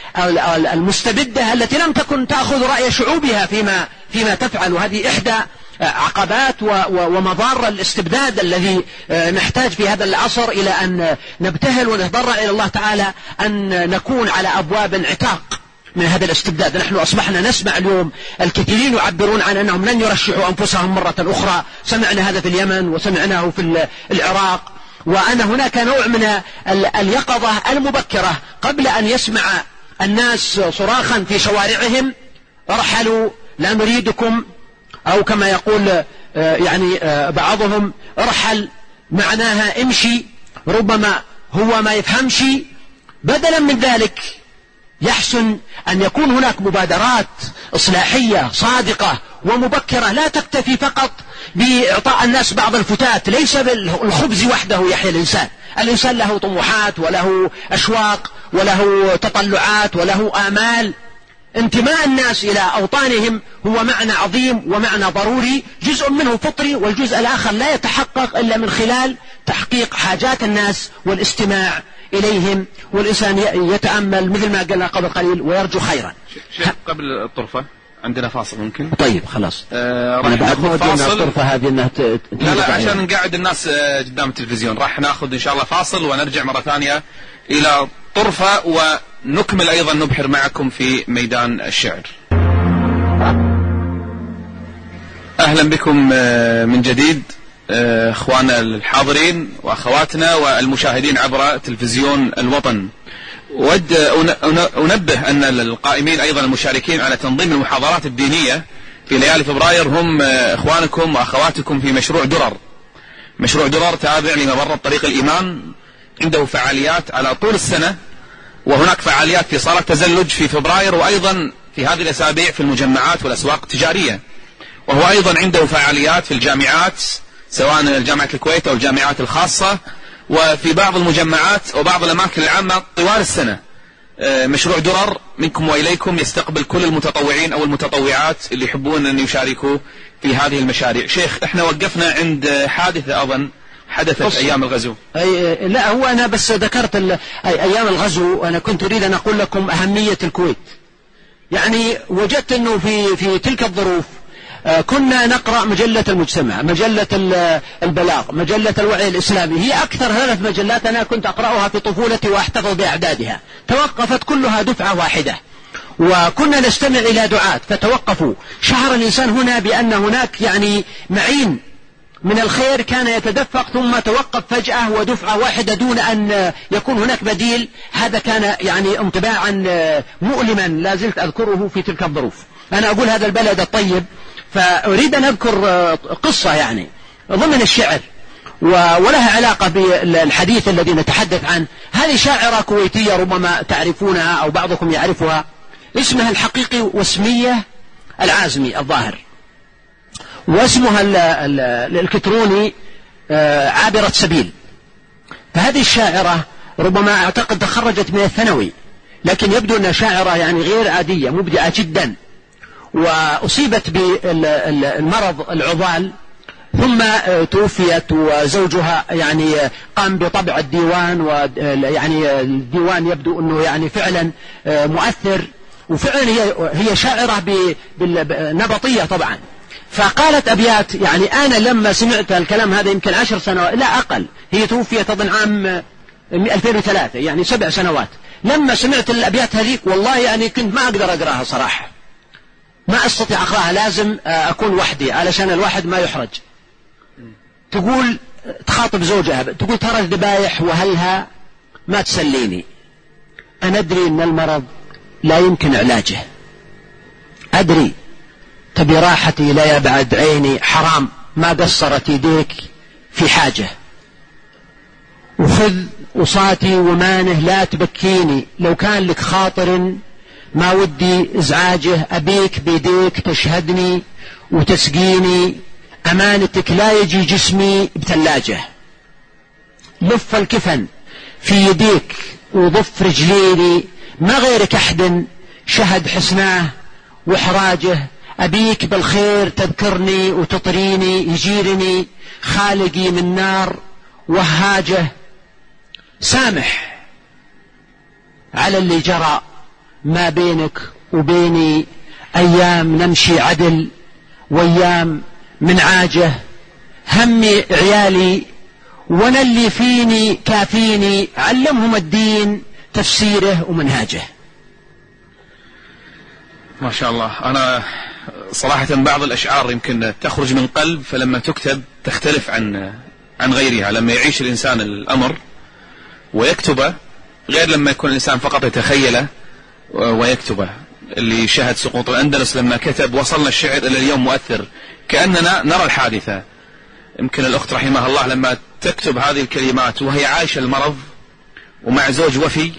المستبدة التي لم تكن تأخذ رأي شعوبها فيما تفعل، وهذه إحدى عقبات ومضار الاستبداد الذي نحتاج في هذا العصر إلى أن نبتهل ونتضرع إلى الله تعالى أن نكون على أبواب عتاق من هذا الاستبداد. نحن أصبحنا نسمع اليوم الكثيرين يعبرون عن أنهم لن يرشحوا أنفسهم مرة أخرى. سمعنا هذا في اليمن وسمعناه في العراق، وأن هناك نوع من اليقظة المبكرة قبل أن يسمع الناس صراخا في شوارعهم ارحلوا لا نريدكم، أو كما يقول يعني بعضهم ارحل معناها امشي، ربما هو ما يفهمش. بدلا من ذلك يحسن أن يكون هناك مبادرات إصلاحية صادقة ومبكرة، لا تكتفي فقط بإعطاء الناس بعض الفتات. ليس بالخبز وحده يحيى الإنسان له طموحات وله أشواق وله تطلعات وله آمال. انتماء الناس إلى أوطانهم هو معنى عظيم ومعنى ضروري، جزء منه فطري، والجزء الآخر لا يتحقق إلا من خلال تحقيق حاجات الناس والاستماع إليهم، والإنسان يتأمل مثل ما قلنا قبل قليل ويرجو خيرا. شيخ قبل الطرفة عندنا فاصل ممكن؟ طيب خلاص. راح ناخذ فاصل. الطرفة هذه انها لا عشان نقعد الناس قدام التلفزيون. راح ناخذ ان شاء الله فاصل ونرجع مرة ثانية الى طرفة ونكمل ايضا نبحر معكم في ميدان الشعر. اهلا بكم من جديد اخواننا الحاضرين واخواتنا والمشاهدين عبر تلفزيون الوطن. أود أنبه أن القائمين أيضا المشاركين على تنظيم المحاضرات الدينية في ليالي فبراير هم إخوانكم وأخواتكم في مشروع درر. مشروع درر تابع لمبرة طريق الإيمان، عنده فعاليات على طول السنة، وهناك فعاليات في صالة تزلج في فبراير، وأيضا في هذه الأسابيع في المجمعات والأسواق التجارية. وهو أيضا عنده فعاليات في الجامعات سواء الجامعة الكويت أو الجامعات الخاصة، وفي بعض المجمعات وبعض الأماكن العامة طوال السنة. مشروع درر منكم وإليكم يستقبل كل المتطوعين أو المتطوعات اللي يحبون أن يشاركوا في هذه المشاريع. شيخ احنا وقفنا عند حادثة أظن حدثت أيام الغزو. لا هو أنا بس ذكرت أيام الغزو. أنا كنت أريد أن أقول لكم أهمية الكويت. يعني وجدت أنه في تلك الظروف كنا نقرأ مجلة المجتمع، مجلة البلاغ، مجلة الوعي الإسلامي، هي أكثر 3 مجلات أنا كنت أقرأها في طفولتي وأحتفظ بأعدادها. توقفت كلها دفعة واحدة، وكنا نستمع إلى دعاة فتوقفوا. شعر الإنسان هنا بأن هناك يعني معين من الخير كان يتدفق، ثم توقف فجأة ودفعة واحدة دون أن يكون هناك بديل. هذا كان يعني انطباعا مؤلما لا زلت أذكره في تلك الظروف. أنا أقول هذا البلد الطيب، فأريد أن أذكر قصة يعني ضمن الشعر ولها علاقة بالحديث الذي نتحدث عنه. هذه شاعرة كويتية ربما تعرفونها أو بعضكم يعرفها، اسمها الحقيقي واسمية العازمي الظاهر، واسمها الإلكتروني عابرة سبيل. فهذه الشاعرة ربما أعتقد تخرجت من الثانوي، لكن يبدو أنها شاعرة يعني غير عادية مبدعة جدا، وأصيبت بالمرض العضال، ثم توفيت وزوجها يعني قام بطبع الديوان، ويعني الديوان يبدو أنه يعني فعلا مؤثر، وفعلا هي شاعرة نبطية طبعا. فقالت أبيات يعني أنا لما سمعت الكلام هذا يمكن 10 سنوات لا أقل، هي توفيت أظن عام 2003 يعني 7 سنوات. لما سمعت الأبيات هذيك والله يعني كنت ما أقدر أقراها صراحة، ما أستطيع أقراها، لازم أكون وحدي علشان الواحد ما يحرج. تقول تخاطب زوجها تقول ترى الذبايح وهلها ما تسليني، أنا أدري أن المرض لا يمكن علاجه، أدري تبي راحتي لا يبعد عيني، حرام ما قصرت يديك في حاجة، وخذ وصاتي ومانه لا تبكيني، لو كان لك خاطر ما ودي إزعاجه، أبيك بيديك تشهدني وتسقيني، أمانتك لا يجي جسمي بثلاجة، لف الكفن في يديك وضف رجليني، ما غيرك أحد شهد حسناه وحراجه، أبيك بالخير تذكرني وتطريني، يجيرني خالقي من نار وهاجه، سامح على اللي جرى ما بينك وبيني، أيام نمشي عدل وأيام من عاجه، همي عيالي وانا اللي فيني كافيني، علمهم الدين تفسيره ومنهاجه. ما شاء الله. أنا صراحة بعض الأشعار يمكن تخرج من قلب، فلما تكتب تختلف عن غيرها. لما يعيش الإنسان الأمر ويكتبه غير لما يكون الإنسان فقط يتخيله ويكتبه. اللي شهد سقوط الأندلس لما كتب وصلنا الشعر إلى اليوم مؤثر، كأننا نرى الحادثة. يمكن الأخت رحمها الله لما تكتب هذه الكلمات وهي عايشة المرض ومع زوج وفي،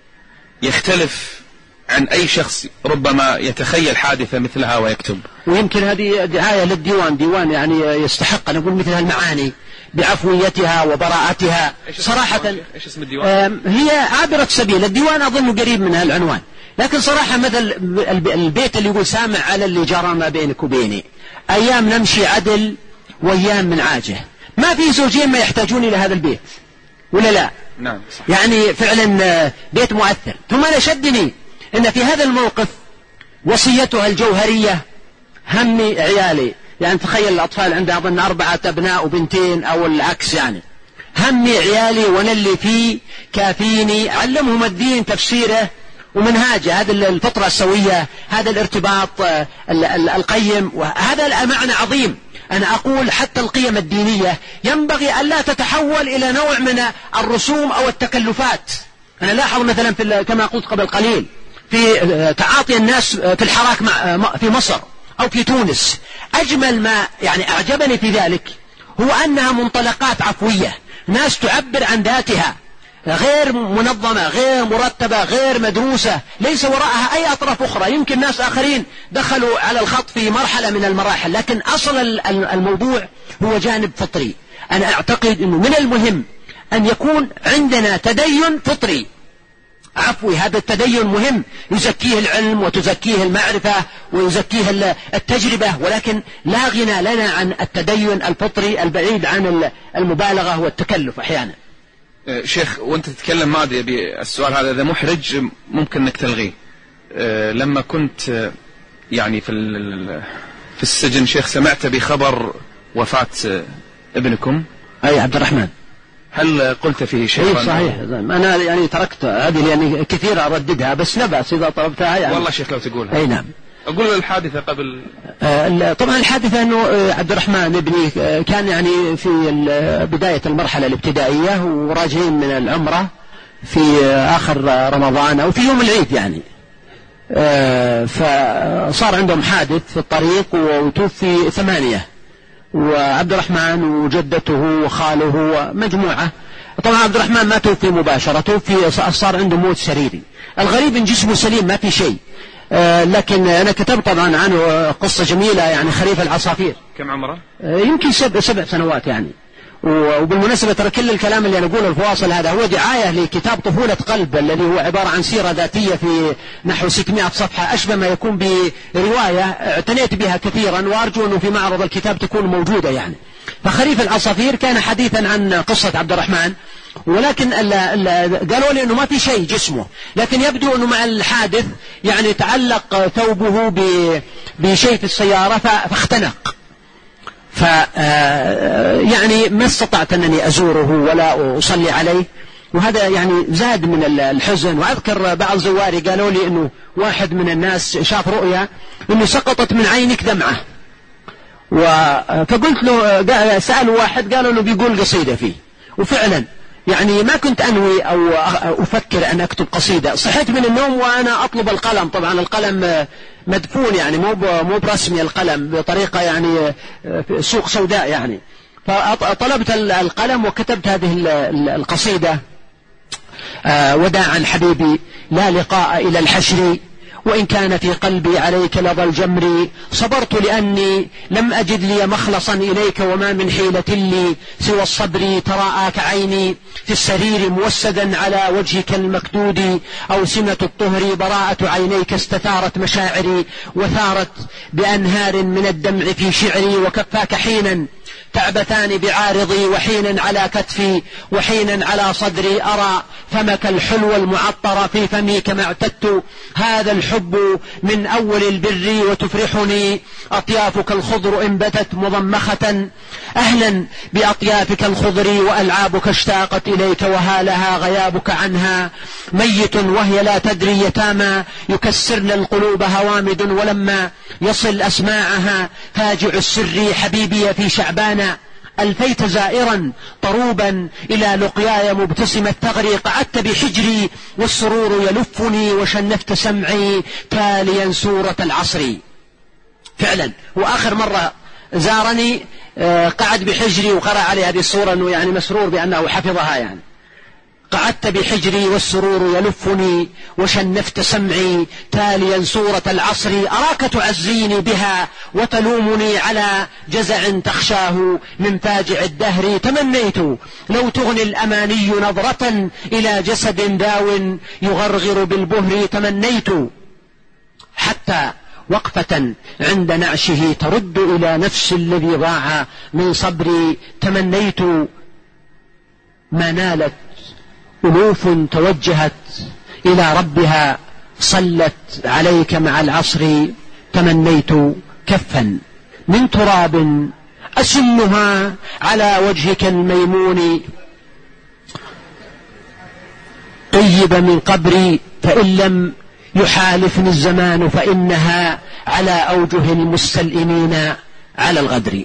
يختلف عن أي شخص ربما يتخيل حادثة مثلها ويكتب. ويمكن هذه دعاية للديوان، ديوان يعني يستحق أن أقول مثل هالمعاني بعفويتها وبراءتها صراحة. إيش اسم الديوان؟ هي عابرة سبيل، الديوان أظن قريب من هالعنوان، لكن صراحة مثل البيت اللي يقول سامع على اللي جرى ما بينك وبيني، أيام نمشي عدل وأيام من عاجه. ما في زوجين ما يحتاجون إلى هذا البيت ولا لا؟ نعم صح. يعني فعلا بيت مؤثر. ثم أنا شدني إن في هذا الموقف وصيتها الجوهرية همي عيالي، يعني تخيل الأطفال عندها أظن 4 أبناء وبنتين أو العكس، يعني همي عيالي وانا اللي فيه كافيني، علمهم الدين تفسيره ومنهاجه. هذا الفطرة السوية، هذا الارتباط القيم، وهذا معنى عظيم. أنا أقول حتى القيم الدينية ينبغي أن لا تتحول إلى نوع من الرسوم أو التكلفات. أنا لاحظ مثلا كما قلت قبل قليل في تعاطي الناس في الحراك في مصر أو في تونس، أجمل ما يعني أعجبني في ذلك هو أنها منطلقات عفوية، ناس تعبر عن ذاتها، غير منظمة، غير مرتبة، غير مدروسة، ليس وراءها أي أطراف أخرى. يمكن ناس آخرين دخلوا على الخط في مرحلة من المراحل، لكن أصل الموضوع هو جانب فطري. أنا أعتقد أنه من المهم أن يكون عندنا تدين فطري عفوي. هذا التدين مهم، يزكيه العلم وتزكيه المعرفة ويزكيه التجربة، ولكن لا غنى لنا عن التدين الفطري البعيد عن المبالغة والتكلف أحيانا. شيخ، وانت تتكلم ما ادري السؤال هذا اذا محرج ممكن انك تلغيه. لما كنت يعني في السجن شيخ، سمعت بخبر وفاة ابنكم اي عبد الرحمن، هل قلت فيه شيء؟ صحيح، انا يعني تركت هذه يعني كثير ارددها، بس لا بأس اذا طلبتها يعني. والله شيخ لو تقولها. اي نعم. أقول الحادثة قبل. طبعا الحادثة أنه عبد الرحمن ابني كان يعني في بداية المرحلة الابتدائية وراجعين من العمرة في آخر رمضان أو في يوم العيد يعني، فصار عندهم حادث في الطريق وتوفي 8، وعبد الرحمن وجدته وخاله ومجموعة. طبعا عبد الرحمن ما توفي مباشرة، توفي صار عنده موت سريري. الغريب إن جسمه سليم ما في شيء، لكن أنا كتبت طبعا عنه قصة جميلة يعني، خريف العصافير. كم عمره؟ يمكن 7 سنوات يعني. وبالمناسبة ترى كل الكلام اللي أنا أقوله الفواصل هذا هو دعاية لكتاب طفولة قلب، الذي هو عبارة عن سيرة ذاتية في نحو 600 صفحة، أشبه ما يكون برواية اعتنيت بها كثيرا، وأرجو أنه في معرض الكتاب تكون موجودة يعني. فخريف العصافير كان حديثا عن قصة عبد الرحمن، ولكن قالوا لي أنه ما في شيء جسمه، لكن يبدو أنه مع الحادث يعني تعلق ثوبه بشيء في السيارة فاختنق، يعني ما استطعت أنني أزوره ولا أصلي عليه، وهذا يعني زاد من الحزن. وأذكر بعض زواري قالوا لي أنه واحد من الناس شاف رؤيا أنه سقطت من عينك دمعة، فقلت له، سألوا واحد قالوا أنه بيقول قصيدة فيه، وفعلا يعني ما كنت أنوي أو أفكر أن أكتب قصيدة. صحيت من النوم وأنا أطلب القلم، طبعا القلم مدفون يعني مو برسمي القلم بطريقة يعني سوق سوداء يعني، فطلبت القلم وكتبت هذه القصيدة: وداعا حبيبي لا لقاء إلى الحشر، وإن كان في قلبي عليك لظى الجمر، صبرت لأني لم أجد لي مخلصا إليك، وما من حيلة لي سوى الصبر، تراءاك عيني في السرير موسدا على وجهك المكدود، أو سنة الطهر براءة عينيك استثارت مشاعري، وثارت بأنهار من الدمع في شعري، وكفاك حينا تعبثان بعارضي، وحينا على كتفي وحينا على صدري، أرى فمك الحلو المعطر في فمي كما اعتدت، هذا الحب من أول البر، وتفرحني أطيافك الخضر إن بتت مضمخة، أهلا بأطيافك الخضر وألعابك اشتاقت إليك، وهالها غيابك عنها ميت وهي لا تدري، يتامى يكسرن القلوب هوامد، ولما يصل أسماعها فاجع السر حبيبي في شعبان، ألفيت زائرا طروبا إلى لقياي مبتسم الثغر، قعدت بحجري والسرور يلفني، وشنفت سمعي تاليا سورة العصر. فعلا وآخر مرة زارني قعد بحجري وقرأ علي هذه الصورة، أنه يعني مسرور بأنه حفظها يعني: قعدت بحجري والسرور يلفني، وشنفت سمعي تاليا سورة العصر، أراك تعزيني بها وتلومني على جزع تخشاه من فاجع الدهر، تمنيت لو تغني الأماني نظرة إلى جسد داو يغرغر بالبهر، تمنيت حتى وقفة عند نعشه ترد إلى نفس الذي ضاع من صبري، تمنيت ما نالت ألوف توجهت إلى ربها صلت عليك مع العصر، تمنيت كفا من تراب أسنها على وجهك الميمون، طيب من قبري فإن لم يحالفني الزمان، فإنها على أوجه المستلئمين على الغدر.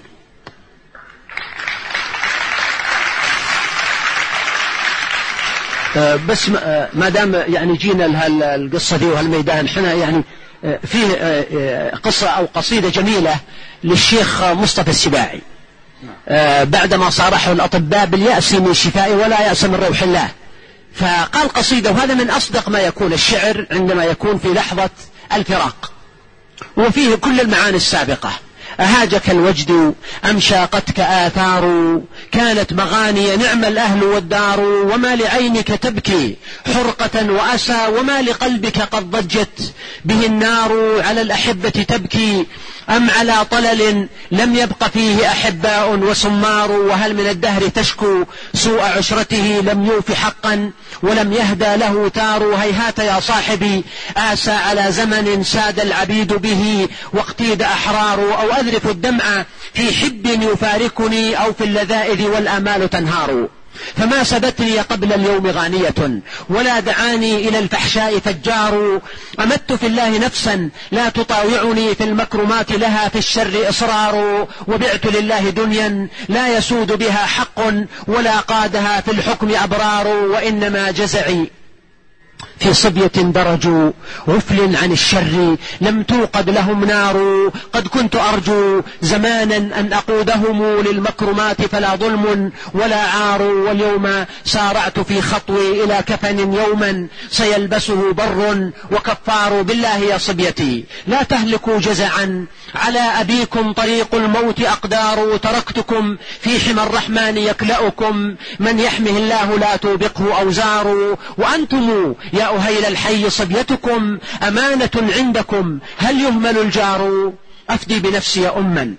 بس ما دام يعني جينا القصة دي وهالميدان، احنا يعني فيه قصة أو قصيدة جميلة للشيخ مصطفى السباعي بعدما صارحه الأطباء باليأس من شفائه ولا يأس من روح الله، فقال قصيدة، وهذا من أصدق ما يكون الشعر عندما يكون في لحظة الفراق، وفيه كل المعاني السابقة: أهاجك الوجد أم شاقتك آثار، كانت مغاني نعم الأهل والدار، وما لعينك تبكي حرقة وأسى، وما لقلبك قد ضجت به النار، على الأحبة تبكي أم على طلل لم يبق فيه أحباء وسمار، وهل من الدهر تشكو سوء عشرته لم يوف حقا ولم يهدى له تار، هيهات يا صاحبي آسى على زمن ساد العبيد به واقتيد أحرار، أو أذرف الدمع في حب يفارقني، أو في اللذائذ والآمال تنهار، فما سبتني قبل اليوم غانية ولا دعاني إلى الفحشاء فجار، أمدت في الله نفسا لا تطاوعني في المكرمات لها في الشر إصرار، وبعت لله دنيا لا يسود بها حق ولا قادها في الحكم أبرار، وإنما جزعي في صبية درجوا غفل عن الشر لم توقد لهم نار، قد كنت أرجو زمانا أن أقودهم للمكرمات فلا ظلم ولا عار، واليوم سارعت في خطوي إلى كفن يوما سيلبسه بر وكفار، بالله يا صبيتي لا تهلكوا جزعا على أبيكم طريق الموت أقدار، تركتكم في حمى الرحمن يكلأكم من يحمه الله لا توبقه أوزار، وأنتم يا أهيل الحي صبيتكم أمانة عندكم هل يهمل الجار، أفدي بنفسي أما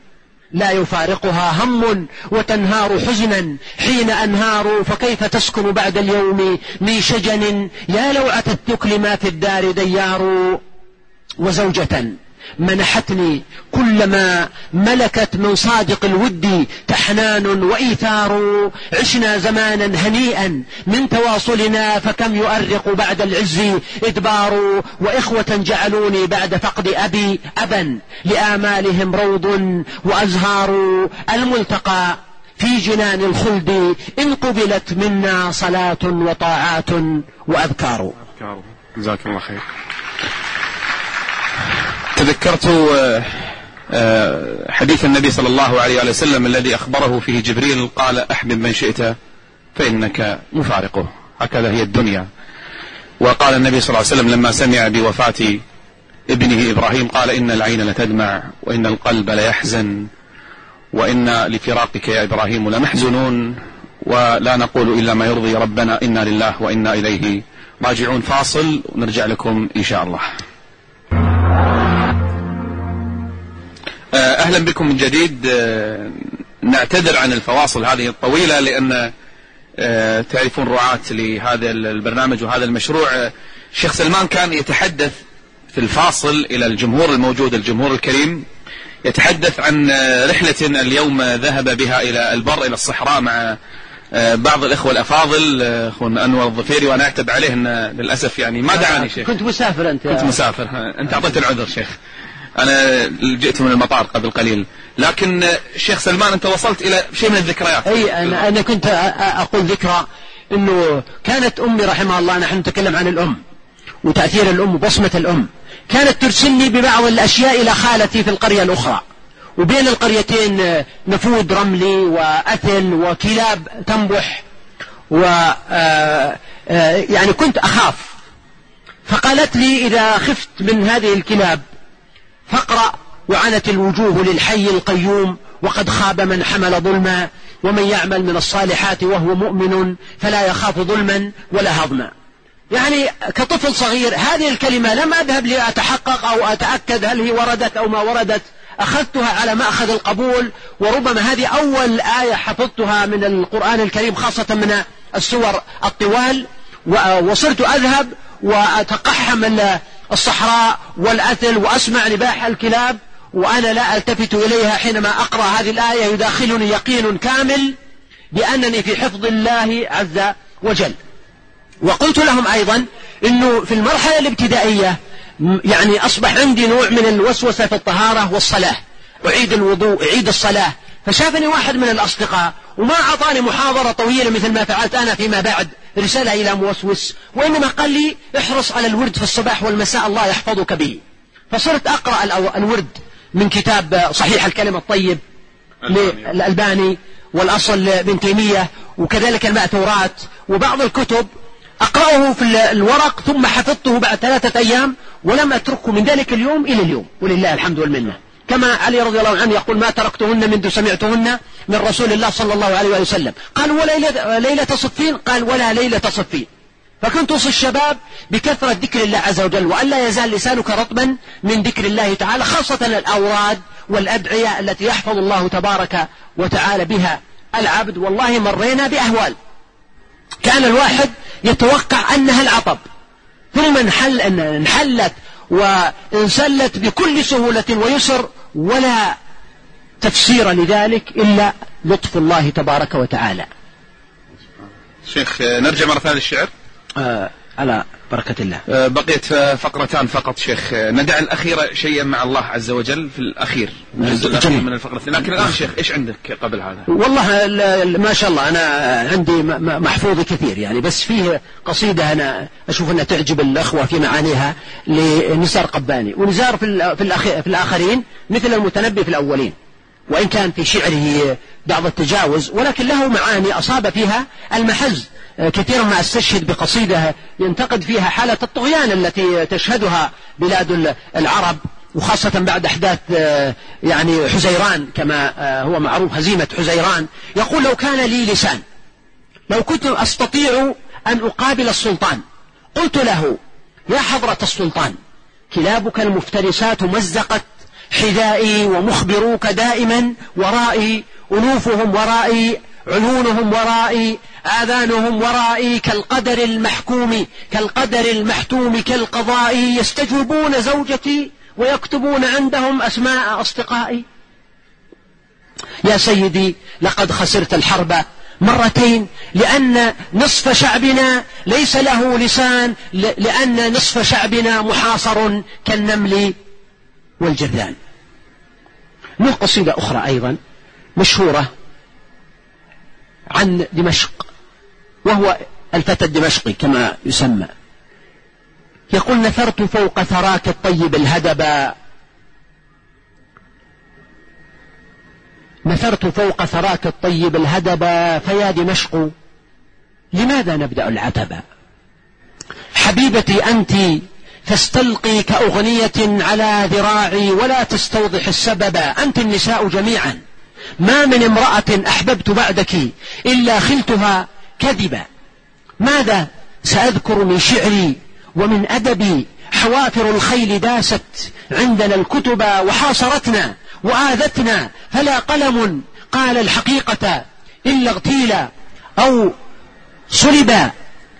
لا يفارقها هم وتنهار حزنا حين أنهار، فكيف تسكن بعد اليوم من شجن، يا لوعة الثكل ما في الدار ديار. وزوجة منحتني كلما ملكت من صادق الود تحنان وإيثار، عشنا زمانا هنيئا من تواصلنا فكم يؤرق بعد العز إدبار، وإخوة جعلوني بعد فقد أبي أبا لآمالهم روض وأزهار، الملتقى في جنان الخلد إن قبلت منا صلاة وطاعات وأذكار. جزاك الله خير. تذكرت حديث النبي صلى الله عليه وسلم الذي أخبره فيه جبريل قال أحبب من شئت فإنك مفارقه، هكذا هي الدنيا. وقال النبي صلى الله عليه وسلم لما سمع بوفاة ابنه إبراهيم قال إن العين لتدمع وإن القلب ليحزن وإن لفراقك يا إبراهيم لمحزنون ولا نقول إلا ما يرضي ربنا إنا لله وإنا إليه راجعون. فاصل ونرجع لكم إن شاء الله. أهلا بكم من جديد. نعتذر عن الفواصل هذه الطويلة لأن تعرفون رعاة لهذا البرنامج وهذا المشروع. الشيخ سلمان كان يتحدث في الفاصل إلى الجمهور الموجود، الجمهور الكريم، يتحدث عن رحلة اليوم ذهب بها إلى البر إلى الصحراء مع بعض الإخوة الأفاضل، أخونا أنور الظفيري، وأنا أعتب عليه أن للأسف يعني ما دعاني شيخ. كنت مسافر أنت؟ كنت مسافر، أنت أعطيت العذر شيخ، أنا جئت من المطار قبل قليل. لكن الشيخ سلمان أنت وصلت إلى شيء من الذكريات. أي أنا كنت أقول ذكرى أنه كانت أمي رحمها الله، نحن نتكلم عن الأم وتأثير الأم وبصمة الأم، كانت ترسلني ببعض الأشياء إلى خالتي في القرية الأخرى، وبين القريتين نفود رملي وأثل وكلاب تنبح يعني كنت أخاف، فقالت لي إذا خفت من هذه الكلاب فاقرأ وعنت الوجوه للحي القيوم وقد خاب من حمل ظلما ومن يعمل من الصالحات وهو مؤمن فلا يخاف ظلما ولا هضما. يعني كطفل صغير هذه الكلمة لم أذهب لأتحقق أو أتأكد هل هي وردت أو ما وردت، أخذتها على مأخذ القبول، وربما هذه أول آية حفظتها من القرآن الكريم خاصة من السور الطوال، وصرت أذهب وأتقحم الصحراء والأثل وأسمع نباح الكلاب وأنا لا ألتفت إليها حينما أقرأ هذه الآية، يداخلني يقين كامل بأنني في حفظ الله عز وجل. وقلت لهم أيضا أنه في المرحلة الابتدائية يعني أصبح عندي نوع من الوسوسة في الطهارة والصلاة، أعيد الوضوء أعيد الصلاة، فشافني واحد من الأصدقاء وما أعطاني محاضرة طويلة مثل ما فعلت أنا فيما بعد رسالة إلى موسوس، وإنما قال لي احرص على الورد في الصباح والمساء الله يحفظك به. فصرت أقرأ الورد من كتاب صحيح الكلمة الطيب للألباني والأصل لابن تيمية، وكذلك المأثورات وبعض الكتب أقرأه في الورق ثم حفظته بعد 3 أيام ولم أتركه من ذلك اليوم إلى اليوم ولله الحمد والمنة. كما علي رضي الله عنه يقول ما تركتهن منذ سمعتهن من رسول الله صلى الله عليه وسلم. قال ولا ليلة صفين؟ قال ولا ليلة صفين. فكنت أوصي الشباب بكثرة ذكر الله عز وجل وأن لا يزال لسانك رطبا من ذكر الله تعالى، خاصة الأوراد والأدعية التي يحفظ الله تبارك وتعالى بها العبد. والله مرينا بأهوال كان الواحد يتوقع أنها العطب ثم انحلت وانسلت بكل سهولة ويسر، ولا تفسير لذلك إلا لطف الله تبارك وتعالى. شيخ نرجع مرة ثانية للشعر على بركة الله. بقيت فقرتان فقط شيخ، ندع الأخيرة شيئا مع الله عز وجل في الأخير الجزء الأخير من الفقرة، لكن الآن شيخ إيش عندك قبل هذا؟ والله ما شاء الله أنا عندي محفوظ كثير يعني، بس فيه قصيدة أنا أشوف أنها تعجب الأخوة في معانيها لنزار قباني، ونزار في الآخرين مثل المتنبي في الأولين، وإن كان في شعره بعض التجاوز ولكن له معاني أصاب فيها المحز. كثيرا ما استشهد بقصيدة ينتقد فيها حالة الطغيان التي تشهدها بلاد العرب، وخاصة بعد أحداث يعني حزيران كما هو معروف، هزيمة حزيران. يقول لو كان لي لسان لو كنت أستطيع أن أقابل السلطان قلت له يا حضرة السلطان كلابك المفترسات مزقت حذائي ومخبروك دائما ورائي، أنوفهم ورائي، عيونهم ورائي، آذانهم ورائي، كالقدر المحكوم كالقدر المحتوم كالقضاء، يستجوبون زوجتي ويكتبون عندهم أسماء أصدقائي. يا سيدي لقد خسرت الحرب مرتين، لأن نصف شعبنا ليس له لسان، لأن نصف شعبنا محاصر كالنمل والجذان. من قصيدة أخرى أيضا مشهورة عن دمشق، وهو الفتى الدمشقي كما يسمى، يقول: نثرت فوق ثراك الطيب الهدبا، نثرت فوق ثراك الطيب الهدبا، فيا دمشق لماذا نبدأ العتبا؟ حبيبتي أنت فاستلقي كأغنية على ذراعي، ولا تستوضح السبب، أنت النساء جميعا، ما من امرأة أحببت بعدك إلا خلتها كذبا. ماذا سأذكر من شعري ومن أدبي؟ حوافر الخيل داست عندنا الكتب، وحاصرتنا وآذتنا، فلا قلم قال الحقيقة إلا اغتيل أو صلبا.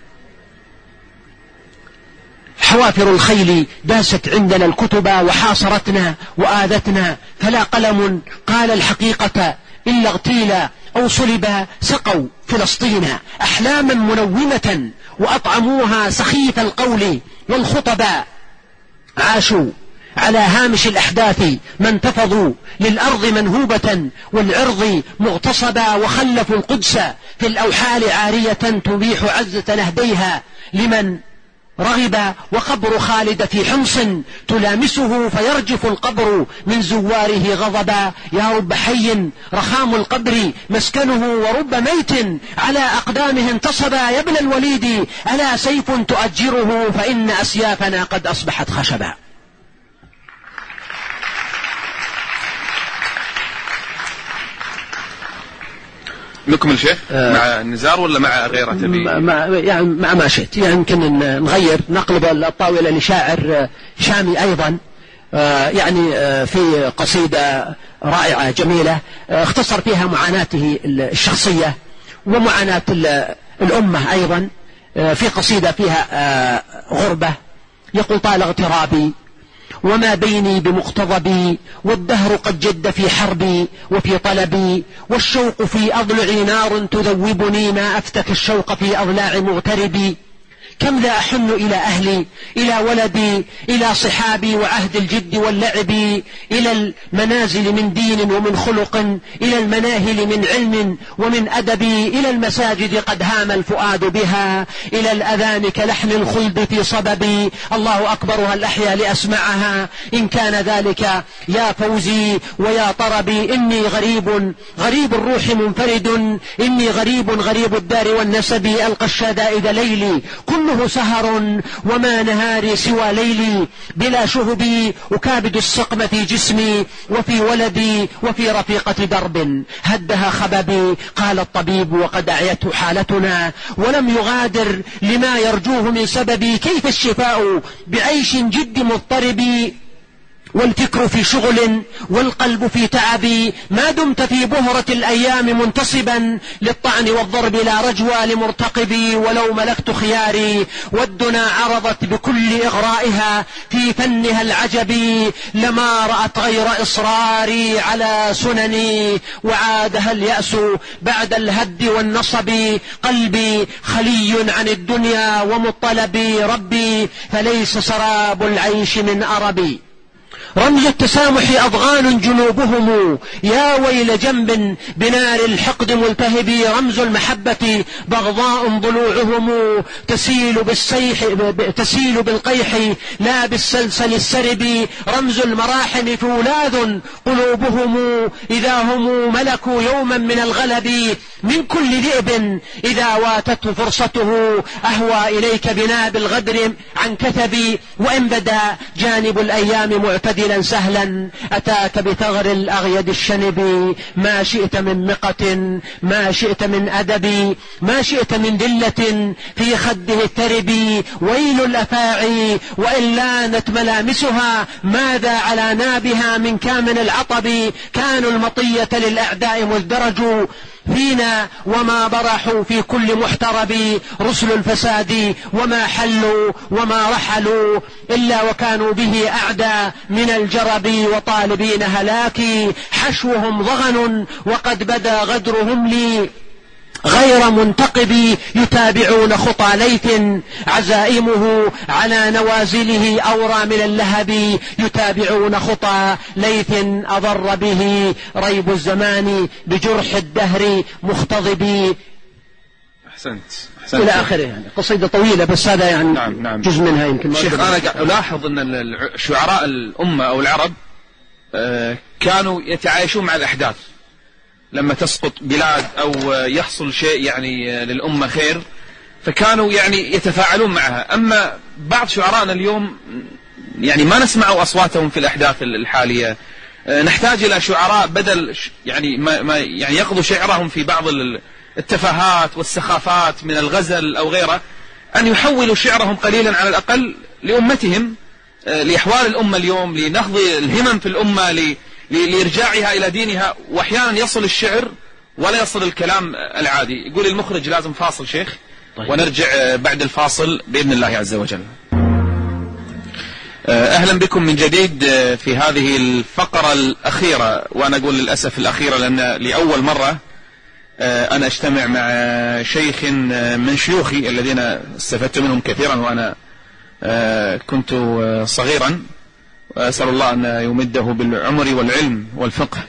حوافر الخيل داست عندنا الكتب، وحاصرتنا وآذتنا، فلا قلم قال الحقيقة إلا اغتيل أو صلبا. سقوا فلسطين أحلاما منومة، وأطعموها سخيف القول والخطبا، عاشوا على هامش الأحداث ما انتفضوا، للأرض منهوبة والعرض مغتصبا، وخلفوا القدس في الأوحال عارية تبيح عزة نهديها لمن رغب، وقبر خالد في حمص تلامسه، فيرجف القبر من زواره غضبا. يا رب حي رخام القبر مسكنه، ورب ميت على أقدامه انتصبا. يا ابن الوليد ألا سيف تؤجره، فإن أسيافنا قد أصبحت خشبا. نكمل شيخ مع النزار ولا مع غيره؟ يعني مع ما شئت، يعني يمكن نغير، نقلب الطاولة لشاعر شامي أيضا، يعني في قصيدة رائعة جميلة اختصر فيها معاناته الشخصية ومعاناة الأمة أيضا، في قصيدة فيها غربة. يقول: طال اغترابي وما بيني بمقتضبي، والدهر قد جد في حربي وفي طلبي، والشوق في أضلعي نار تذوبني، ما أفتك الشوق في أضلاع مغتربي. كم لا أحن إلى أهلي، إلى ولدي، إلى صحابي وعهد الجد واللعب، إلى المنازل من دين ومن خلق، إلى المناهل من علم ومن أدب، إلى المساجد قد هام الفؤاد بها، إلى الأذان كلحن الخلد في صببي. الله أكبر هل أحيا لأسمعها، إن كان ذلك يا فوزي ويا طربي. إني غريب غريب الروح منفرد، إني غريب غريب الدار والنسب، ألقى الشدائد ليلي كله سهر، وما نهاري سوى ليلي بلا شهبي، أكابد السقم في جسمي وفي ولدي، وفي رفيقة درب هدها خببي. قال الطبيب وقد أعيته حالتنا، ولم يغادر لما يرجوه من سببي، كيف الشفاء بعيش جد مضطرب، والفكر في شغل والقلب في تعب، ما دمت في بهرة الأيام منتصبا، للطعن والضرب لا رجوى لمرتقبي. ولو ملكت خياري والدنا عرضت بكل إغرائها في فنها العجبي، لما رأت غير إصراري على سنني، وعادها اليأس بعد الهد والنصب. قلبي خلي عن الدنيا ومطلبي، ربي فليس سراب العيش من أربي. رمز التسامح أضغان جنوبهم، يا ويل جنب بنار الحقد ملتهب. رمز المحبة بغضاء ضلوعهم، تسيل بالقيح لا بالسلسل السرب. رمز المراحم فولاذ قلوبهم، إذا هم ملكوا يوما من الغلب. من كل ذئب إذا واتته فرصته، أهوى إليك بناب الغدر عن كثبي. وإن بدا جانب الأيام معتدلا، عادلا سهلا أتاك بثغر الأغيد الشنب ما شئت من مقة ما شئت من أدب ما شئت من ذلة في خده الترب ويل الأفاعي وإن لانت ملامسها ماذا على نابها من كامن العطب كانوا المطية للأعداء مزدرجوا فينا وما برحوا في كل محترب رسل الفساد وما حلوا وما رحلوا إلا وكانوا به أعدى من الجرب وطالبين هلاكي حشوهم ضغن وقد بدا غدرهم لي غير منتقب يتابعون خطى ليث عزائمه على نوازله أورى من اللهب يتابعون خطى ليث أضر به ريب الزمان بجرح الدهر مختضب. أحسنت إلى آخره. يعني قصيدة طويلة بس هذا يعني نعم. جزء منها يمكن. شيخ أنا ألاحظ أن شعراء الأمة أو العرب كانوا يتعايشون مع الأحداث لما تسقط بلاد أو يحصل شيء يعني للأمة خير فكانوا يعني يتفاعلون معها. أما بعض شعراءنا اليوم يعني ما نسمع أصواتهم في الأحداث الحالية. نحتاج إلى شعراء بدل يعني ما يعني يقضوا شعرهم في بعض التفاهات والسخافات من الغزل أو غيره أن يحولوا شعرهم قليلا على الأقل لأمتهم لأحوال الأمة اليوم لنهض الهمم في الأمة لإرجاعها إلى دينها. وأحيانا يصل الشعر ولا يصل الكلام العادي. يقول المخرج لازم فاصل شيخ طيب. ونرجع بعد الفاصل بإذن الله عز وجل. أهلا بكم من جديد في هذه الفقرة الأخيرة وأنا أقول للأسف الأخيرة لأن لأول مرة أنا أجتمع مع شيخ من شيوخي الذين استفدت منهم كثيرا وأنا كنت صغيرا وأسأل الله أن يمده بالعمر والعلم والفقه.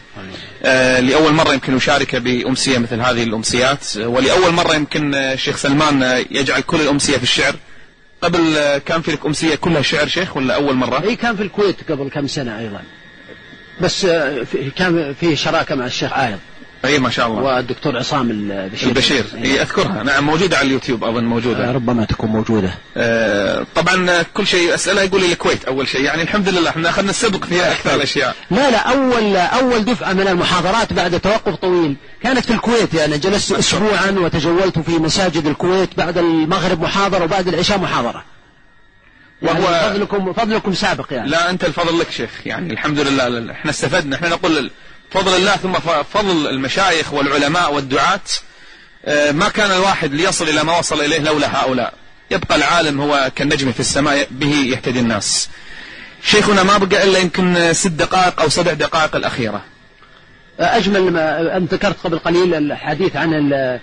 لأول مرة يمكن أشارك بأمسية مثل هذه الأمسيات ولأول مرة يمكن الشيخ سلمان يجعل كل الأمسية في الشعر. قبل كان في لك أمسية كلها شعر شيخ ولا أول مرة؟ إيه كان في الكويت قبل كم سنة أيضا بس كان في شراكة مع الشيخ عايض. اي ما شاء الله. والدكتور عصام البشير إيه اذكرها نعم موجودة على اليوتيوب اظن موجودة. ربما تكون موجودة. طبعا كل شيء اسأله يقول لي الكويت اول شيء يعني الحمد لله احنا اخذنا السبق فيها اكثر الاشياء. لا اول دفعة من المحاضرات بعد توقف طويل كانت في الكويت. يعني جلست اسبوعا وتجولت في مساجد الكويت بعد المغرب محاضرة وبعد العشاء محاضرة. وهو يعني فضلكم سابق يعني. لا انت الفضل لك شيخ يعني الحمد لله احنا استفدنا. احنا نقول فضل الله ثم فضل المشايخ والعلماء والدعاة. ما كان الواحد ليصل إلى ما وصل إليه لولا هؤلاء. يبقى العالم هو كالنجم في السماء به يهتدي الناس. شيخنا ما بقى إلا يمكن 6 دقائق أو 7 دقائق الأخيرة. أجمل ما أنت ذكرت قبل قليل الحديث عن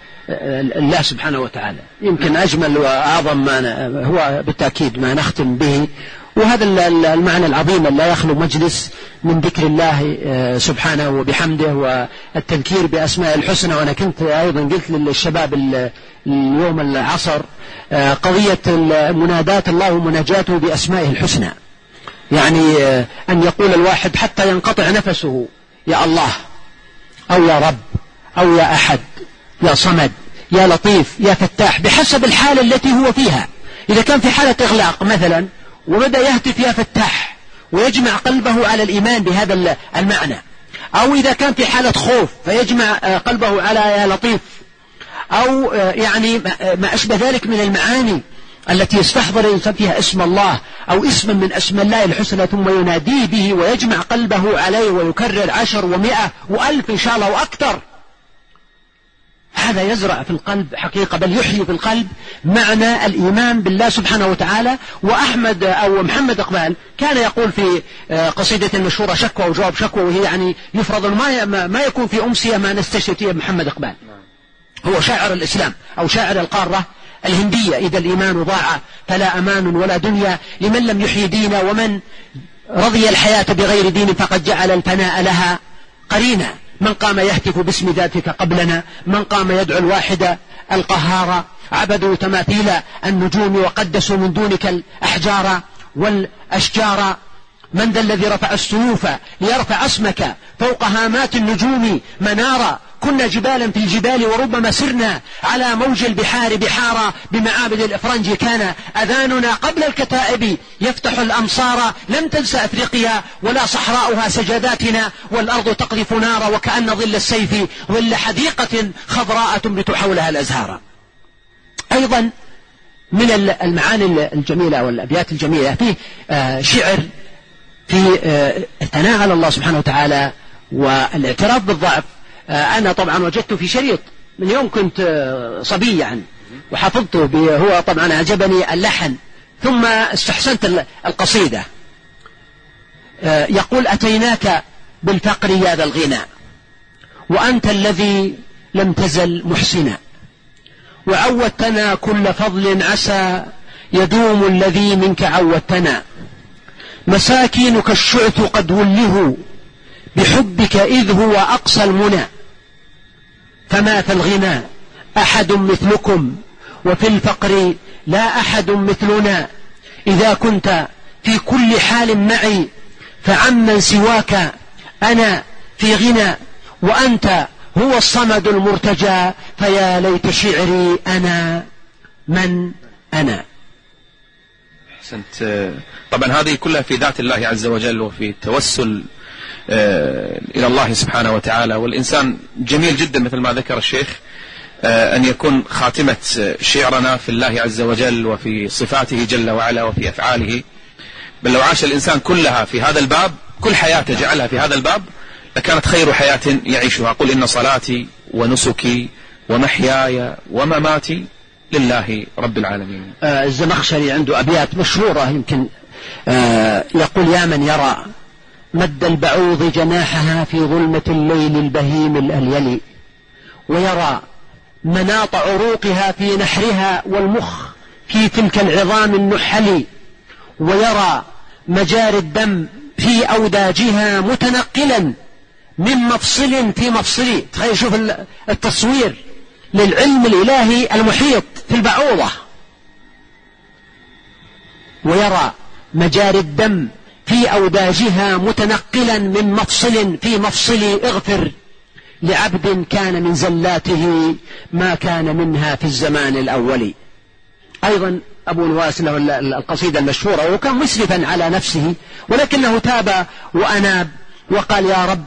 الله سبحانه وتعالى يمكن أجمل وأعظم ما هو بالتأكيد ما نختم به وهذا المعنى العظيم لا يخلو مجلس من ذكر الله سبحانه وبحمده والتذكير بأسماء الحسنى. وأنا كنت أيضا قلت للشباب اليوم العصر قضية منادات الله مناجاته بأسمائه الحسنى. يعني أن يقول الواحد حتى ينقطع نفسه يا الله أو يا رب أو يا أحد يا صمد يا لطيف يا فتاح بحسب الحالة التي هو فيها. إذا كان في حالة إغلاق مثلا وبدأ يهتف يا فتاح ويجمع قلبه على الإيمان بهذا المعنى أو إذا كان في حالة خوف فيجمع قلبه على يا لطيف أو يعني ما أشبه ذلك من المعاني التي يستحضر الإنسان فيها اسم الله أو اسما من أسماء الله الحسنى ثم يناديه به ويجمع قلبه عليه ويكرر 10 و100 و1000 إن شاء الله وأكثر. هذا يزرع في القلب حقيقة بل يحيي في القلب معنى الإيمان بالله سبحانه وتعالى. وأحمد أو محمد إقبال كان يقول في قصيدة المشهورة شكوى وجواب شكوى وهي يعني يفرض ما يكون في أمسية ما نستشهد فيها محمد إقبال. هو شاعر الإسلام أو شاعر القارة الهندية. إذا الإيمان ضاع فلا أمان ولا دنيا لمن لم يحيي دينا ومن رضي الحياة بغير دين فقد جعل الفناء لها قرينا. من قام يهتف باسم ذاتك قبلنا من قام يدعو الواحد القهار عبدوا تماثيل النجوم وقدسوا من دونك الأحجار والأشجار. من ذا الذي رفع السيوف ليرفع اسمك فوق هامات النجوم منارا كنا جبالا في الجبال وربما سرنا على موج البحار بحارا بمعابد الإفرنج كان أذاننا قبل الكتائب يفتح الأمصار لم تنسى أفريقيا ولا صحراؤها سجاداتنا والأرض تقذف نارا وكأن ظل السيف ظل حديقة خضراء تنبت حولها الأزهار. أيضا من المعاني الجميلة والأبيات الجميلة فيه شعر في الثناء على الله سبحانه وتعالى والاعتراف بالضعف. أنا طبعا وجدت في شريط من يوم كنت صبيا وحفظته هو طبعا أعجبني اللحن ثم استحسنت القصيدة. يقول أتيناك بالفقر يا ذا الغنى وأنت الذي لم تزل محسنا وعودتنا كل فضل عسى يدوم الذي منك عودتنا مساكينك الشعث قد ولهوا بحبك إذ هو أقصى المنى فما في الغنى أحد مثلكم وفي الفقر لا أحد مثلنا إذا كنت في كل حال معي فعمن سواك أنا في غنى وأنت هو الصمد المرتجى فيا ليت شعري أنا من أنا. أحسنت. طبعا هذه كلها في ذات الله عز وجل وفي التوسل إلى الله سبحانه وتعالى. والإنسان جميل جدا مثل ما ذكر الشيخ أن يكون خاتمة شعرنا في الله عز وجل وفي صفاته جل وعلا وفي أفعاله. بل لو عاش الإنسان كلها في هذا الباب كل حياته جعلها في هذا الباب لكانت خير حياة يعيشها. قل إن صلاتي ونسكي ومحياي ومماتي لله رب العالمين. الزمخشري عنده أبيات مشهورة يمكن يقول يا من يرى مد البعوض جناحها في ظلمة الليل البهيم الأليل ويرى مناط عروقها في نحرها والمخ في تلك العظام النحل ويرى مجاري الدم في أوداجها متنقلا من مفصل في مفصل. تخيل شوف التصوير للعلم الإلهي المحيط في البعوضة. ويرى مجاري الدم في أوداجها متنقلا من مفصل في مفصل اغفر لعبد كان من زلاته ما كان منها في الزمان الأول. أيضا أبو نواس له القصيدة المشهورة وكان مسرفا على نفسه ولكنه تاب وأناب وقال يا رب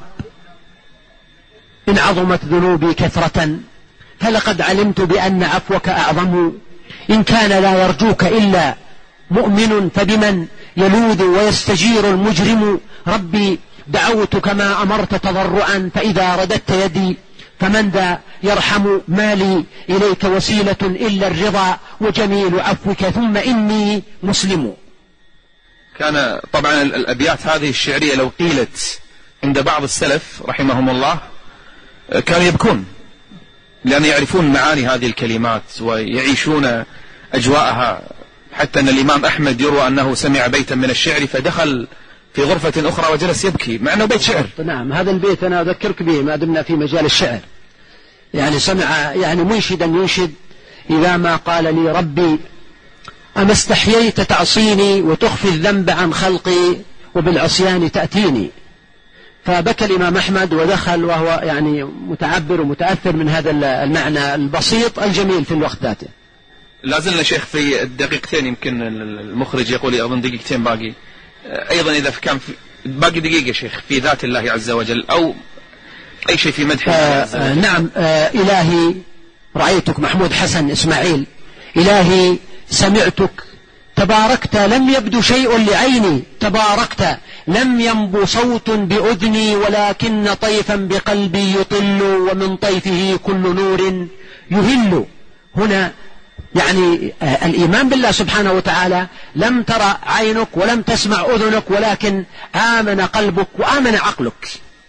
إن عظمت ذنوبي كثرة فلقد علمت بأن عفوك أعظم إن كان لا يرجوك إلا مؤمن فبمن يلوذ ويستجير المجرم ربي دعوت كما أمرت تضرعا فإذا رددت يدي فمن ذا يرحم مالي إليك وسيلة إلا الرضا وجميل عفوك ثم إني مسلم. كان طبعا الأبيات هذه الشعرية لو قيلت عند بعض السلف رحمهم الله كانوا يبكون لأن يعرفون معاني هذه الكلمات ويعيشون أجواءها. حتى أن الإمام أحمد يروى أنه سمع بيتا من الشعر فدخل في غرفة أخرى وجلس يبكي مع أنه بيت شعر. نعم هذا البيت أنا أذكرك به ما دمنا في مجال الشعر. يعني سمع يعني منشدا ينشد إذا ما قال لي ربي أما استحييت تعصيني وتخفي الذنب عن خلقي وبالعصيان تأتيني. فبكى الإمام أحمد ودخل وهو يعني متعبر ومتأثر من هذا المعنى البسيط الجميل في الوقت ذاته. لازلنا شيخ في الدقيقتين يمكن المخرج يقول أظن دقيقتين باقي. أيضا إذا كان في باقي دقيقة شيخ في ذات الله عز وجل أو أي شيء في مدح الله عز وجل. نعم إلهي رأيتك محمود حسن إسماعيل إلهي سمعتك تباركت لم يبدو شيء لعيني تباركت لم ينبو صوت بأذني ولكن طيفا بقلبي يطل ومن طيفه كل نور يهل. هنا يعني الإيمان بالله سبحانه وتعالى لم ترى عينك ولم تسمع أذنك ولكن آمن قلبك وآمن عقلك.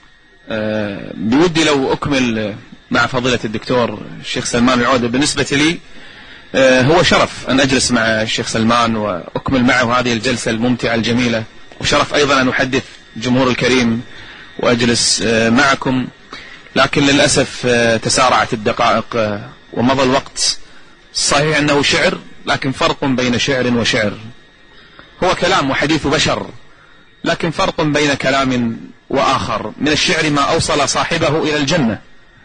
بودي لو أكمل مع فضيلة الدكتور الشيخ سلمان العودة. بالنسبة لي هو شرف أن أجلس مع الشيخ سلمان وأكمل معه هذه الجلسة الممتعة الجميلة وشرف أيضا أن أحدث الجمهور الكريم وأجلس معكم. لكن للأسف تسارعت الدقائق ومضى الوقت. صحيح أنه شعر لكن فرق بين شعر وشعر. هو كلام وحديث بشر لكن فرق بين كلام وآخر. من الشعر ما أوصل صاحبه إلى الجنة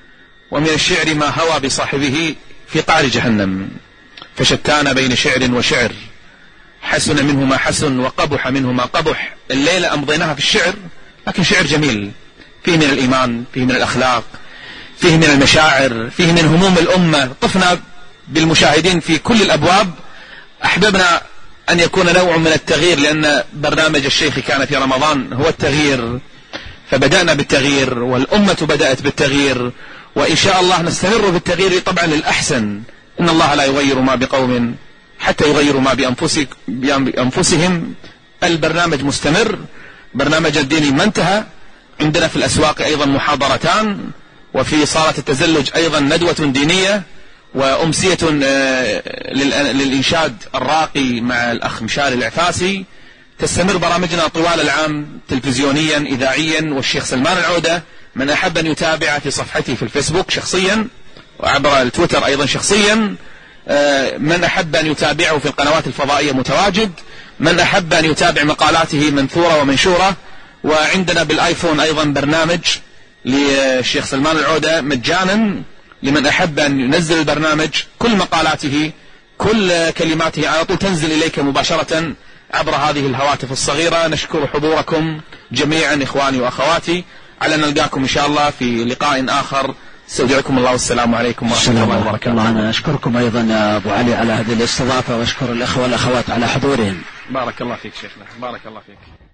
ومن الشعر ما هوى بصاحبه في قعر جهنم، فشتان بين شعر وشعر، حسن منه ما حسن وقبح منه ما قبح. الليلة أمضيناها في الشعر، لكن شعر جميل، فيه من الإيمان، فيه من الأخلاق، فيه من المشاعر، فيه من هموم الأمة. طفنا بالمشاهدين في كل الأبواب. أحببنا أن يكون نوع من التغيير، لأن برنامج الشيخ كان في رمضان هو التغيير، فبدأنا بالتغيير والأمة بدأت بالتغيير، وإن شاء الله نستمر بالتغيير طبعا للأحسن. إن الله لا يغير ما بقوم حتى يغيروا ما بأنفسهم. البرنامج مستمر، برنامج الديني ما انتهى. عندنا في الأسواق أيضا محاضرتان، وفي صالة التزلج أيضا ندوة دينية، وأمسية للإنشاد الراقي مع الأخ مشاري العفاسي. تستمر برامجنا طوال العام تلفزيونيا إذاعيا. والشيخ سلمان العودة من أحب أن يتابع في صفحتي في الفيسبوك شخصيا، وعبر التويتر أيضا شخصيا. من أحب أن يتابعه في القنوات الفضائية متواجد، من أحب أن يتابع مقالاته منثورة ومنشورة. وعندنا بالآيفون أيضا برنامج للشيخ سلمان العودة مجانا لمن أحب أن ينزل البرنامج. كل مقالاته كل كلماته على طول تنزل إليك مباشرة عبر هذه الهواتف الصغيرة. نشكر حضوركم جميعا إخواني وأخواتي، على أن نلقاكم إن شاء الله في لقاء آخر. استودعكم الله والسلام عليكم ورحمة الله وبركاته. أنا أشكركم أيضا يا أبو علي على هذه الاستضافة، وأشكر الأخوة والأخوات على حضورهم. بارك الله فيك شيخنا، بارك الله فيك.